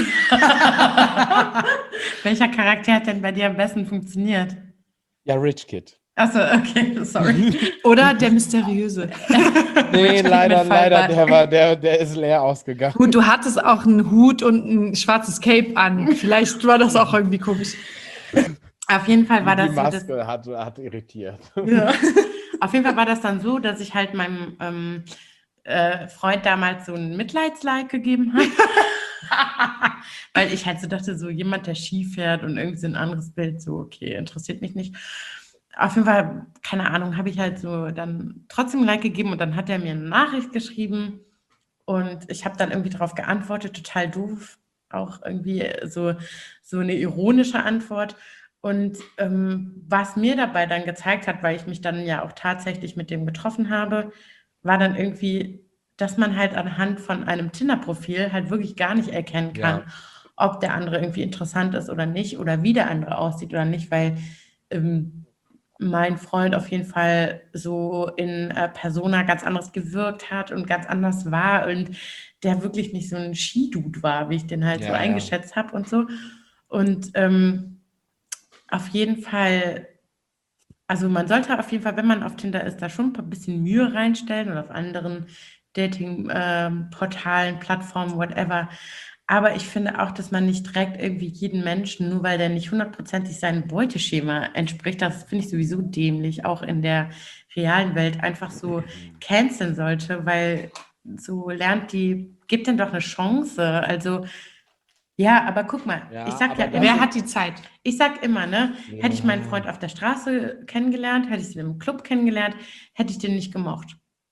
Welcher Charakter hat denn bei dir am besten funktioniert? Ja, Rich Kid. Achso, okay, sorry. Oder der Mysteriöse. Nee, Rich Kid leider, mit leider, Vollbart. der, war, der, der ist leer ausgegangen. Gut, du hattest auch einen Hut und ein schwarzes Cape an. Vielleicht war das auch irgendwie komisch. Auf jeden Fall war Die das so, dass, Maske hat, hat irritiert. Ja. auf jeden Fall war das dann so, dass ich halt meinem ähm, äh, Freund damals so ein Mitleidslike gegeben habe. Weil ich halt so dachte, so jemand, der Ski fährt und irgendwie so ein anderes Bild, so okay, interessiert mich nicht. Auf jeden Fall, keine Ahnung, habe ich halt so dann trotzdem ein Like gegeben und dann hat er mir eine Nachricht geschrieben und ich habe dann irgendwie darauf geantwortet, total doof, auch irgendwie so, so eine ironische Antwort. Und ähm, was mir dabei dann gezeigt hat, weil ich mich dann ja auch tatsächlich mit dem getroffen habe, war dann irgendwie, dass man halt anhand von einem Tinder-Profil halt wirklich gar nicht erkennen kann, Ja. ob der andere irgendwie interessant ist oder nicht oder wie der andere aussieht oder nicht, weil ähm, mein Freund auf jeden Fall so in äh, Persona ganz anderes gewirkt hat und ganz anders war und der wirklich nicht so ein Skidude war, wie ich den halt so Ja, ja. eingeschätzt habe und so. Und ähm, auf jeden Fall, also man sollte auf jeden Fall, wenn man auf Tinder ist, da schon ein bisschen Mühe reinstellen oder auf anderen Dating-Portalen, Plattformen, whatever. Aber ich finde auch, dass man nicht direkt irgendwie jeden Menschen, nur weil der nicht hundertprozentig seinem Beuteschema entspricht, das finde ich sowieso dämlich, auch in der realen Welt einfach so canceln sollte, weil so lernt die, gibt denn doch eine Chance. Also ja, aber guck mal, Ja, ich sag aber ja, das- Wer hat die Zeit? ich sag immer, ne, Ja. hätte ich meinen Freund auf der Straße kennengelernt, hätte ich ihn im Club kennengelernt, hätte ich den nicht gemocht.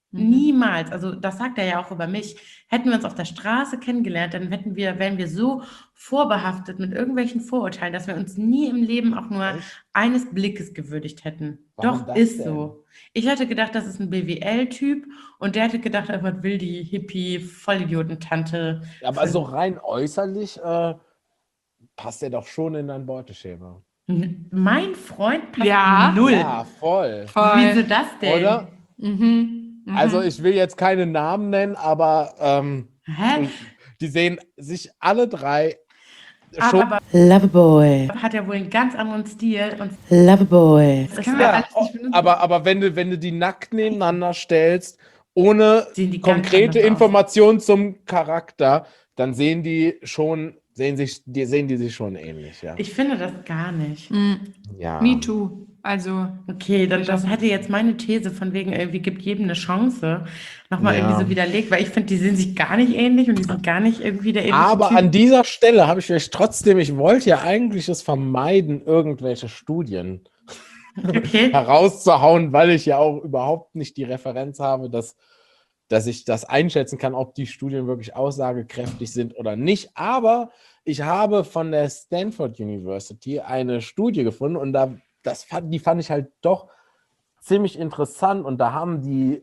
Mhm. Niemals. Also das sagt er ja auch über mich. Hätten wir uns auf der Straße kennengelernt, dann hätten wir, wären wir so vorbehaftet mit irgendwelchen Vorurteilen, dass wir uns nie im Leben auch nur Echt? eines Blickes gewürdigt hätten. Warum Doch, das ist denn? so. Ich hätte gedacht, das ist ein B W L-Typ und der hätte gedacht, er wird will die Hippie-Vollidiotentante. Aber so rein äußerlich äh, passt er doch schon in dein Beuteschema. Mein Freund passt Ja. null. Ja, voll. Voll. Wieso das denn? Oder? Mhm. Mhm. Also ich will jetzt keine Namen nennen, aber ähm, Hä? die sehen sich alle drei schon. Aber Loverboy, hat er wohl einen ganz anderen Stil und Loverboy, das können wir Ja, alles nicht benutzen. aber, aber wenn du, wenn du die nackt nebeneinander stellst, ohne sehen die ganz konkrete anders aus. Informationen zum Charakter, dann sehen die schon, sehen sich, die, sehen die sich schon ähnlich, ja. Ich finde das gar nicht. Mhm. ja. Me too. Also, Okay, dann das hätte jetzt meine These von wegen irgendwie gibt jedem eine Chance nochmal Ja. irgendwie so widerlegt, weil ich finde, die sehen sich gar nicht ähnlich und die sind gar nicht irgendwie der ähnliche Aber Typ. an dieser Stelle habe ich euch trotzdem, ich wollte ja eigentlich es vermeiden, irgendwelche Studien Okay. herauszuhauen, weil ich ja auch überhaupt nicht die Referenz habe, dass, dass ich das einschätzen kann, ob die Studien wirklich aussagekräftig sind oder nicht. Aber ich habe von der Stanford University eine Studie gefunden und da, das fand, die fand ich halt doch ziemlich interessant. Und da haben die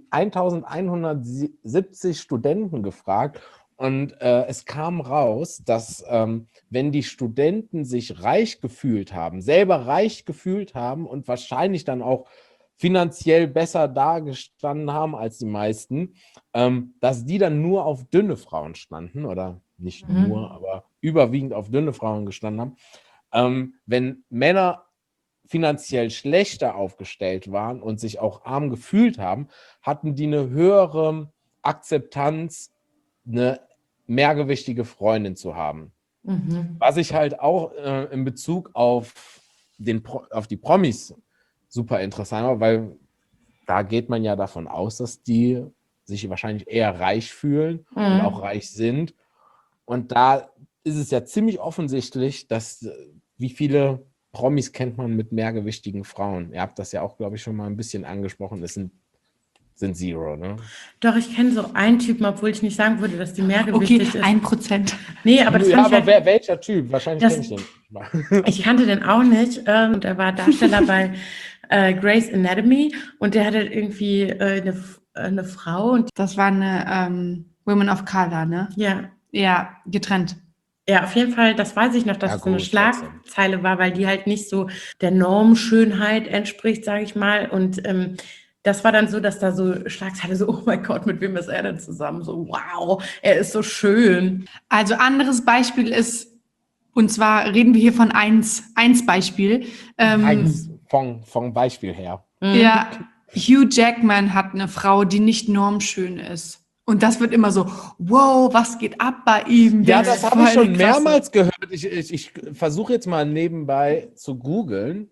eintausendeinhundertsiebzig Studenten gefragt und äh, es kam raus, dass ähm, wenn die Studenten sich reich gefühlt haben, selber reich gefühlt haben und wahrscheinlich dann auch finanziell besser dagestanden haben als die meisten, ähm, dass die dann nur auf dünne Frauen standen oder nicht Mhm. nur, aber überwiegend auf dünne Frauen gestanden haben. Ähm, wenn Männer finanziell schlechter aufgestellt waren und sich auch arm gefühlt haben, hatten die eine höhere Akzeptanz, eine mehrgewichtige Freundin zu haben. Mhm. Was ich halt auch äh, in Bezug auf, den Pro auf die Promis super interessant war, weil da geht man ja davon aus, dass die sich wahrscheinlich eher reich fühlen Mhm. und auch reich sind. Und da ist es ja ziemlich offensichtlich, dass äh, wie viele Promis kennt man mit mehrgewichtigen Frauen. Ihr habt das ja auch, glaube ich, schon mal ein bisschen angesprochen. Das sind, sind Zero, ne? Doch, ich kenne so einen Typen, obwohl ich nicht sagen würde, dass die mehrgewichtig okay, ist. ein Prozent. Nee, aber das ja, fand ich aber halt, wer, welcher Typ? Wahrscheinlich Das- kenne ich den nicht mal. ich kannte den auch nicht. Ähm, und er war Darsteller bei äh, Grey's Anatomy und der hatte irgendwie äh, eine, eine Frau und Das war eine ähm, Women of Color, ne? ja, Ja, getrennt. ja, auf jeden Fall, das weiß ich noch, dass Ja, es so eine gut, trotzdem. Schlagzeile war, weil die halt nicht so der Normschönheit entspricht, sage ich mal. Und ähm, das war dann so, dass da so Schlagzeile so, oh mein Gott, mit wem ist er denn zusammen? So, wow, er ist so schön. Also anderes Beispiel ist, und zwar reden wir hier von eins, eins Beispiel. Ähm, Eins vom, vom Beispiel her. Mhm. Ja, Hugh Jackman hat eine Frau, die nicht normschön ist. Und das wird immer so, wow, was geht ab bei ihm? Ja, Der das ist habe ich voll schon krasse. mehrmals gehört. Ich, ich, ich versuche jetzt mal nebenbei zu googeln.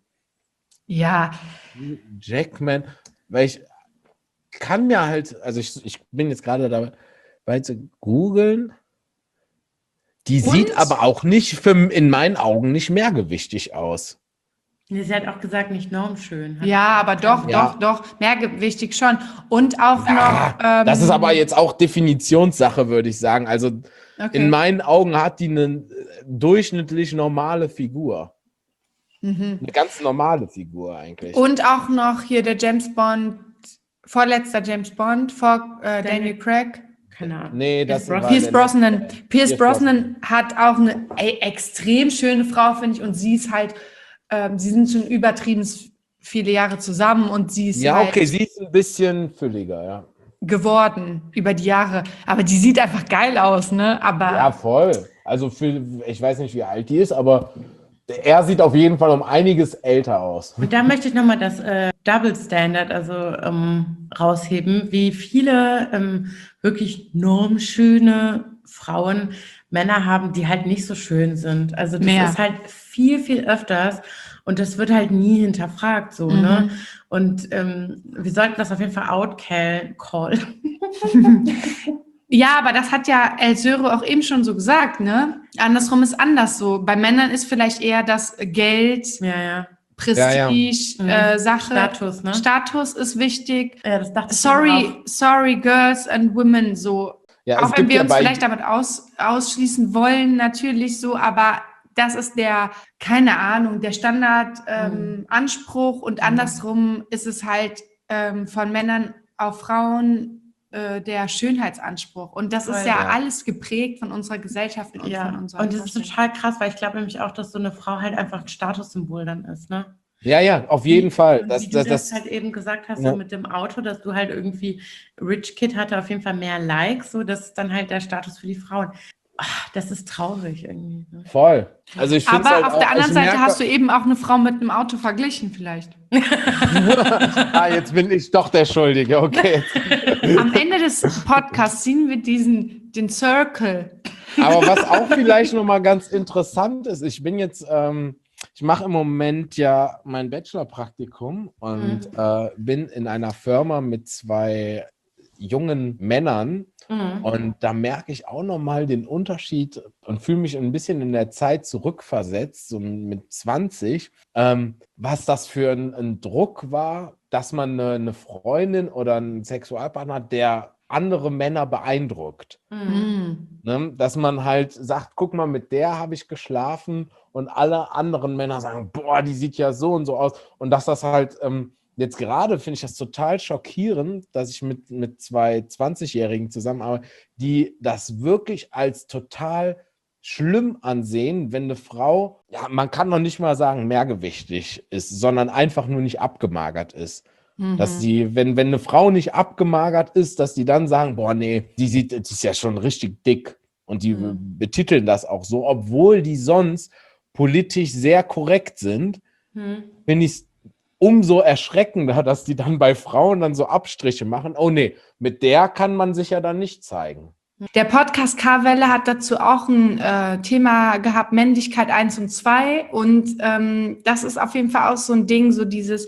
Ja, Jackman, weil ich kann mir halt, also ich, ich bin jetzt gerade dabei zu googeln. Die Und? sieht aber auch nicht, für, in meinen Augen, nicht mehrgewichtig aus. Nee, sie hat auch gesagt, nicht normschön. Hat- ja, aber doch, Ja. doch, doch, mehrgewichtig schon. Und auch noch. Ähm, Das ist aber jetzt auch Definitionssache, würde ich sagen. Also okay. in meinen Augen hat die eine äh, durchschnittlich normale Figur. Mhm. Eine ganz normale Figur eigentlich. Und auch noch hier der James Bond, vorletzter James Bond, vor äh, Daniel Craig. Keine Ahnung. Nee, das Pierce war Pierce der Brosnan. letzte. Pierce Pierce Brosnan hat auch eine ey, extrem schöne Frau, finde ich. Und sie ist halt, ähm, sie sind schon übertrieben viele Jahre zusammen und sie ist Ja, halt okay, sie ist ein bisschen fülliger, ja. geworden über die Jahre. Aber die sieht einfach geil aus, ne? Aber Ja, voll. Also für, ich weiß nicht, wie alt die ist, aber er sieht auf jeden Fall um einiges älter aus. Und da möchte ich nochmal das äh, Double Standard also ähm, rausheben, wie viele ähm, wirklich normschöne Frauen Männer haben, die halt nicht so schön sind. Also das Mehr. ist halt viel, viel öfters und das wird halt nie hinterfragt so, Mhm. ne? Und ähm, wir sollten das auf jeden Fall outcall call. ja, aber das hat ja El Söro auch eben schon so gesagt, ne? Andersrum ist anders so. Bei Männern ist vielleicht eher das Geld Ja, ja. Prestige, Ja, ja. äh, Sache. Status, ne? Status ist wichtig. Ja, das dachte ich Sorry, auch. sorry, Girls and Women, so. Ja, es auch wenn gibt wir ja uns bei- vielleicht damit aus, ausschließen wollen, natürlich so, aber das ist der, keine Ahnung, der Standardanspruch ähm, Mhm. Anspruch und Mhm. andersrum ist es halt ähm, von Männern auf Frauen äh, der Schönheitsanspruch. Und das ist Voll. ja, Ja. alles geprägt von unserer Gesellschaft und von Ja, unserer und das ist total krass, weil ich glaube nämlich auch, dass so eine Frau halt einfach ein Statussymbol dann ist, ne? Ja, ja, auf jeden Wie- Fall. und Das, wie du das, das, das, halt eben gesagt hast, ja. so mit dem Auto, dass du halt irgendwie, Rich Kid hatte auf jeden Fall mehr Likes, so das ist dann halt der Status für die Frauen. Ach, das ist traurig irgendwie. Ne? voll. Also ich finde Aber halt auf auch, der anderen ich Seite merke- hast du eben auch eine Frau mit einem Auto verglichen vielleicht. ah, jetzt bin ich doch der Schuldige, okay. Am Ende des Podcasts ziehen wir diesen, den Circle. Aber was auch vielleicht nochmal ganz interessant ist, ich bin jetzt, ähm, ich mache im Moment ja mein Bachelorpraktikum und Mhm. äh, bin in einer Firma mit zwei jungen Männern. Mhm. Und da merke ich auch nochmal den Unterschied und fühle mich ein bisschen in der Zeit zurückversetzt, so mit zwanzig, ähm, was das für ein, ein Druck war, dass man eine, eine Freundin oder einen Sexualpartner hat, der andere Männer beeindruckt. Mhm. Ne? Dass man halt sagt, guck mal, mit der habe ich geschlafen und alle anderen Männer sagen, boah, die sieht ja so und so aus. Und dass das halt... Ähm, Jetzt gerade finde ich das total schockierend, dass ich mit, mit zwei zwanzigjährigen zusammenarbeite, die das wirklich als total schlimm ansehen, wenn eine Frau, ja, man kann noch nicht mal sagen, mehrgewichtig ist, sondern einfach nur nicht abgemagert ist. Mhm. Dass die, wenn, wenn eine Frau nicht abgemagert ist, dass die dann sagen, boah, nee, die sieht, die ist ja schon richtig dick. Und die Mhm. betiteln das auch so, obwohl die sonst politisch sehr korrekt sind, Mhm. finde ich es umso erschreckender, dass die dann bei Frauen dann so Abstriche machen. Oh nee, mit der kann man sich ja dann nicht zeigen. Der Podcast K-Welle hat dazu auch ein äh, Thema gehabt, Männlichkeit eins und zwei. Und ähm, das ist auf jeden Fall auch so ein Ding, so dieses,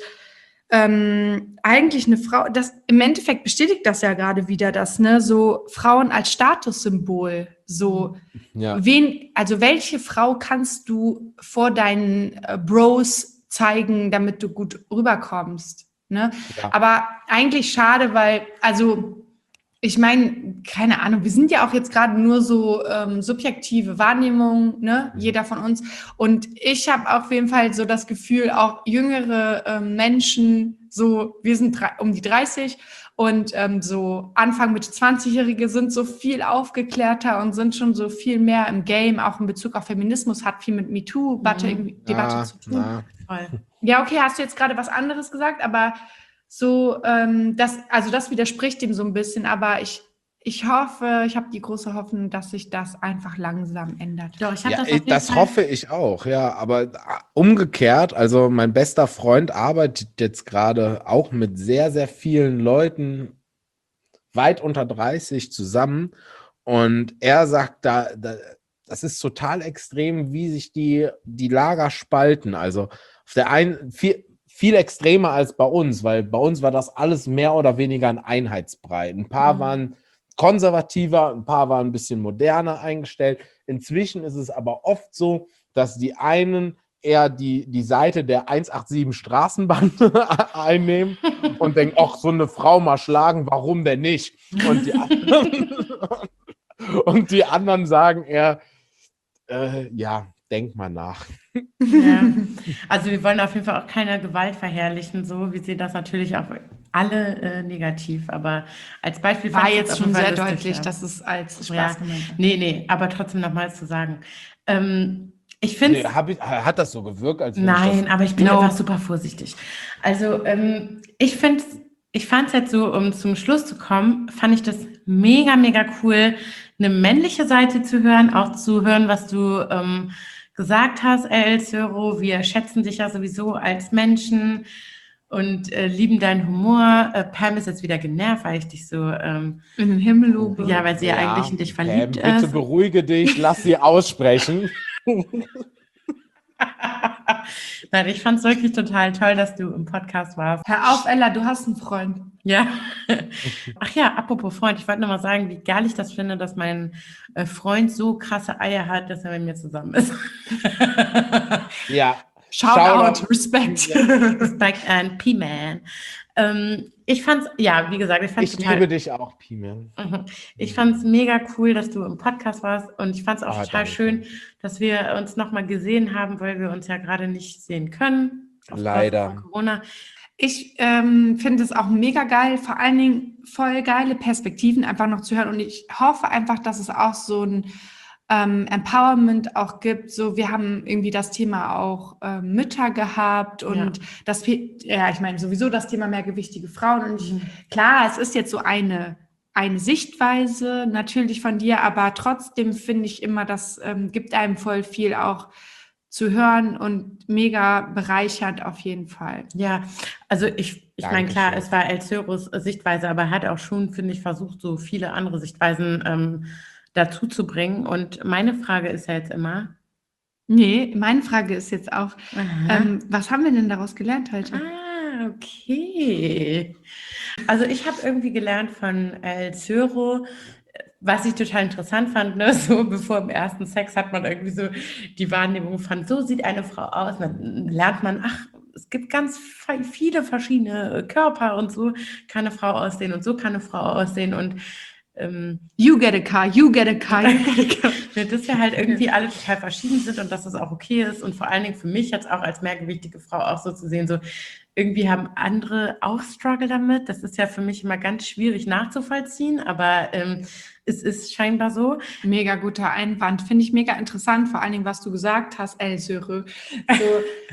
ähm, eigentlich eine Frau, das im Endeffekt bestätigt das ja gerade wieder, das, ne, so Frauen als Statussymbol, so, Ja. wen, also welche Frau kannst du vor deinen äh, Bros zeigen, damit du gut rüberkommst, ne? Ja. Aber eigentlich schade, weil, also, ich meine, keine Ahnung, wir sind ja auch jetzt gerade nur so ähm, subjektive Wahrnehmungen, ne, jeder von uns. Und ich habe auf jeden Fall so das Gefühl, auch jüngere ähm, Menschen, so, wir sind drei, um die dreißig und ähm, so Anfang Mitte zwanzigjährige sind so viel aufgeklärter und sind schon so viel mehr im Game, auch in Bezug auf Feminismus, hat viel mit MeToo-Debatte Mhm. Debatte Ah, zu tun. na. Voll. Ja, okay, hast du jetzt gerade was anderes gesagt, aber so, ähm, das, also das widerspricht dem so ein bisschen, aber ich, ich hoffe, ich habe die große Hoffnung, dass sich das einfach langsam ändert. Doch, ich habe Ja, das auf ich- jeden das Fall. hoffe ich auch, ja. Aber äh, umgekehrt, also mein bester Freund arbeitet jetzt gerade auch mit sehr, sehr vielen Leuten weit unter dreißig zusammen. Und er sagt, da, da, das ist total extrem, wie sich die, die Lager spalten. Also auf der einen viel, viel extremer als bei uns, weil bei uns war das alles mehr oder weniger ein Einheitsbrei. Ein paar Mhm. waren konservativer, ein paar waren ein bisschen moderner eingestellt. Inzwischen ist es aber oft so, dass die einen eher die, die Seite der hundertsiebenundachtzig Straßenbahn einnehmen und denken, ach, so eine Frau mal schlagen, warum denn nicht? Und die anderen, und die anderen sagen eher, äh, ja, denk mal nach. Ja. Also wir wollen auf jeden Fall auch keine Gewalt verherrlichen, so. Wir sehen das natürlich auch alle äh, negativ, aber als Beispiel War fand ich jetzt das schon auf jeden sehr Fall lustig, deutlich, ja. dass es als Ja. Spaß gemeint war. Nee, nee, aber trotzdem nochmals zu sagen. Ähm, ich finde Nee, hab ich, hat das so gewirkt, als wenn Nein, ich das... aber ich bin No. einfach super vorsichtig. Also ähm, ich finde, ich fand es jetzt so, um zum Schluss zu kommen, fand ich das mega, mega cool, eine männliche Seite zu hören, auch zu hören, was du ähm, gesagt hast, El Zero. Wir schätzen dich ja sowieso als Menschen und äh, lieben deinen Humor. Äh, Pam ist jetzt wieder genervt, weil ich dich so, ähm, In den Himmel lobe. ja, weil sie ja, eigentlich in dich verliebt Pam, bitte ist. beruhige dich, lass sie aussprechen. Nein, ich fand es wirklich total toll, dass du im Podcast warst. Hör auf, Ella, du hast einen Freund. Ja. Ach ja, apropos Freund, ich wollte nur mal sagen, wie geil ich das finde, dass mein äh, Freund so krasse Eier hat, dass er mit mir zusammen ist. Ja, Shout, Shout out, Respect. Respect and P-Man. Ähm, ich fand's, ja, wie gesagt, ich fand's Ich total, liebe dich auch, P-Man. Mhm. Ich fand es mega cool, dass du im Podcast warst und ich fand es auch Ah, total danke. schön, dass wir uns nochmal gesehen haben, weil wir uns ja gerade nicht sehen können. Aufgrund Leider. von Corona. Ich ähm, finde es auch mega geil, vor allen Dingen voll geile Perspektiven einfach noch zu hören. Und ich hoffe einfach, dass es auch so ein ähm, Empowerment auch gibt. So, wir haben irgendwie das Thema auch ähm, Mütter gehabt und Ja. das, ja, ich meine sowieso das Thema mehrgewichtige Frauen. Und ich, Mhm. klar, es ist jetzt so eine eine Sichtweise natürlich von dir, aber trotzdem finde ich immer, das ähm, gibt einem voll viel auch zu hören und mega bereichert auf jeden Fall. Ja, also ich, ich meine, klar, Dankeschön. es war El Ceros Sichtweise, aber er hat auch schon, finde ich, versucht, so viele andere Sichtweisen ähm, dazu zu bringen. Und meine Frage ist ja jetzt immer, Nee, meine Frage ist jetzt auch, aha. ähm, was haben wir denn daraus gelernt heute? Ah, okay. Also ich habe irgendwie gelernt von El Cero, was ich total interessant fand, ne? So bevor im ersten Sex hat man irgendwie so die Wahrnehmung von, so sieht eine Frau aus. Dann lernt man, ach, es gibt ganz fe- viele verschiedene Körper und so kann eine Frau aussehen und so kann eine Frau aussehen und ähm, You get a car, you get a car, you get a car. ja, dass wir halt irgendwie alle total verschieden sind und dass das auch okay ist und vor allen Dingen für mich jetzt auch als mehrgewichtige Frau auch so zu sehen, so irgendwie haben andere auch Struggle damit. Das ist ja für mich immer ganz schwierig nachzuvollziehen, aber ähm, es ist scheinbar so. Mega guter Einwand, finde ich mega interessant, vor allen Dingen, was du gesagt hast, El Söre, so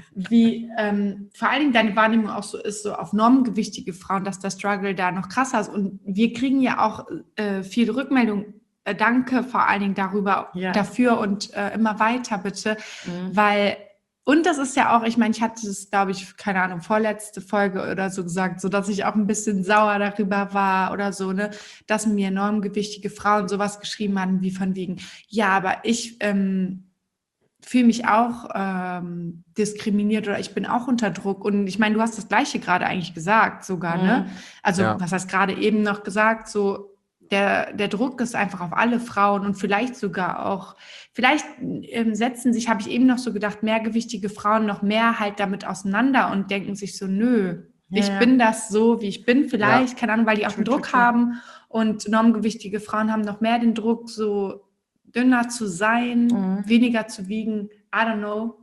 wie ähm, vor allen Dingen deine Wahrnehmung auch so ist, so auf normgewichtige Frauen, dass der Struggle da noch krasser ist und wir kriegen ja auch äh, viel Rückmeldung, äh, danke vor allen Dingen darüber, Ja. dafür und äh, immer weiter bitte, Mhm. weil und das ist ja auch, ich meine, ich hatte es, glaube ich, keine Ahnung, vorletzte Folge oder so gesagt, so dass ich auch ein bisschen sauer darüber war oder so, ne, dass mir normgewichtige Frauen sowas geschrieben haben, wie von wegen, ja, aber ich ähm, fühle mich auch ähm, diskriminiert oder ich bin auch unter Druck. Und ich meine, du hast das Gleiche gerade eigentlich gesagt sogar, Mhm. ne? Also, Ja. was heißt gerade eben noch gesagt, so der, der Druck ist einfach auf alle Frauen und vielleicht sogar auch, vielleicht ähm, setzen sich, habe ich eben noch so gedacht, mehrgewichtige Frauen noch mehr halt damit auseinander und denken sich so, nö, Ja, ich ja. bin das so, wie ich bin, vielleicht, keine Ahnung, weil die auch True, den Druck true, true. haben und normgewichtige Frauen haben noch mehr den Druck, so dünner zu sein, Mhm. weniger zu wiegen, I don't know,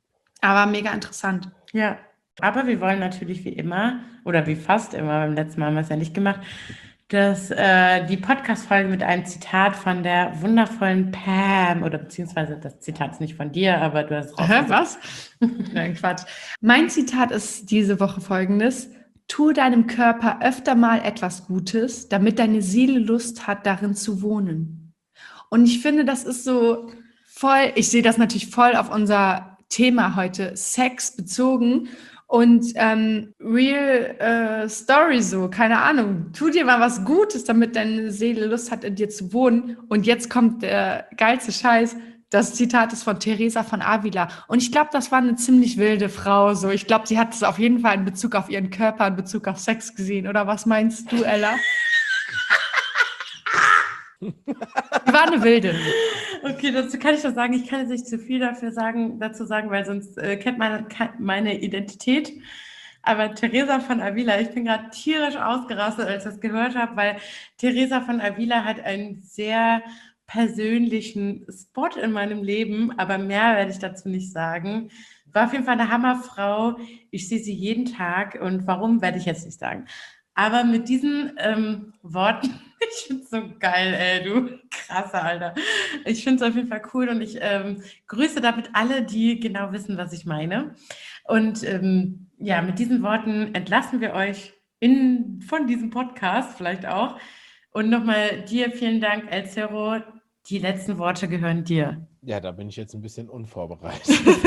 aber mega interessant. Ja, aber wir wollen natürlich wie immer, oder wie fast immer, beim letzten Mal haben wir es ja nicht gemacht, dass äh, die Podcast-Folge mit einem Zitat von der wundervollen Pam, oder beziehungsweise das Zitat ist nicht von dir, aber du hast es Hä, rausgesucht. was? Nein, Quatsch. Mein Zitat ist diese Woche folgendes: Tue deinem Körper öfter mal etwas Gutes, damit deine Seele Lust hat, darin zu wohnen. Und ich finde, das ist so voll, ich sehe das natürlich voll auf unser Thema heute, Sex bezogen und ähm, real äh, Story so, keine Ahnung. Tu dir mal was Gutes, damit deine Seele Lust hat, in dir zu wohnen. Und jetzt kommt der geilste Scheiß. Das Zitat ist von Teresa von Avila. Und ich glaube, das war eine ziemlich wilde Frau. So, ich glaube, sie hat es auf jeden Fall in Bezug auf ihren Körper, in Bezug auf Sex gesehen. Oder was meinst du, Ella? Sie war eine Wilde. Okay, dazu kann ich das sagen. Ich kann jetzt nicht zu viel dafür sagen, dazu sagen, weil sonst äh, kennt man ke- meine Identität. Aber Teresa von Avila, ich bin gerade tierisch ausgerastet, als ich das gehört habe, weil Teresa von Avila hat einen sehr persönlichen Spot in meinem Leben, aber mehr werde ich dazu nicht sagen. War auf jeden Fall eine Hammerfrau. Ich sehe sie jeden Tag und warum, werde ich jetzt nicht sagen. Aber mit diesen ähm, Worten, ich finde es so geil, ey, du krasser, Alter. Ich finde es auf jeden Fall cool und ich ähm, grüße damit alle, die genau wissen, was ich meine. Und ähm, ja, mit diesen Worten entlassen wir euch in, von diesem Podcast vielleicht auch. Und nochmal dir vielen Dank, El Cerro. Die letzten Worte gehören dir. Ja, da bin ich jetzt ein bisschen unvorbereitet.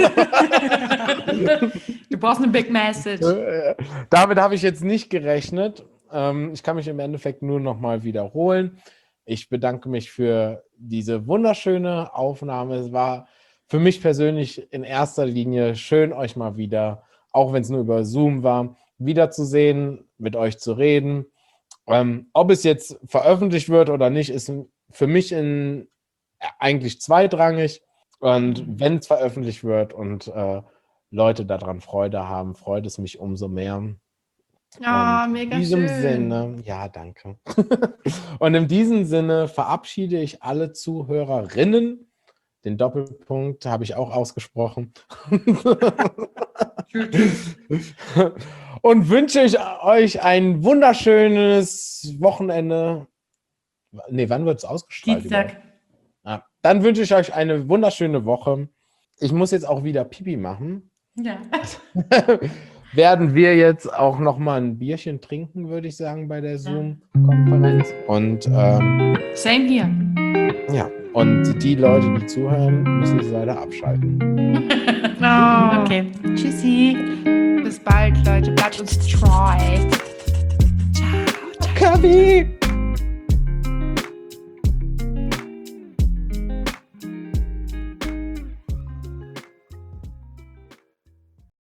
Du brauchst eine Big Message. Äh, Damit habe ich jetzt nicht gerechnet. Ähm, ich kann mich im Endeffekt nur nochmal wiederholen. Ich bedanke mich für diese wunderschöne Aufnahme. Es war für mich persönlich in erster Linie schön, euch mal wieder, auch wenn es nur über Zoom war, wiederzusehen, mit euch zu reden. Ähm, ob es jetzt veröffentlicht wird oder nicht, ist für mich in, eigentlich zweitrangig. Und wenn es veröffentlicht wird und äh, Leute daran Freude haben, freut es mich umso mehr. Ja, Und mega in diesem schön. Sinne, ja, danke. Und in diesem Sinne verabschiede ich alle Zuhörerinnen. Den Doppelpunkt habe ich auch ausgesprochen. Und wünsche ich euch ein wunderschönes Wochenende. Nee, wann wird es ausgestrahlt? Dienstag. überhaupt? Ah, dann wünsche ich euch eine wunderschöne Woche. Ich muss jetzt auch wieder Pipi machen. Ja. Werden wir jetzt auch noch mal ein Bierchen trinken, würde ich sagen, bei der Zoom-Konferenz. Und ähm, Same hier. ja, und die Leute, die zuhören, müssen sie leider abschalten. Oh. Okay. Tschüssi. Bis bald, Leute. Bleibt uns treu. Kabi!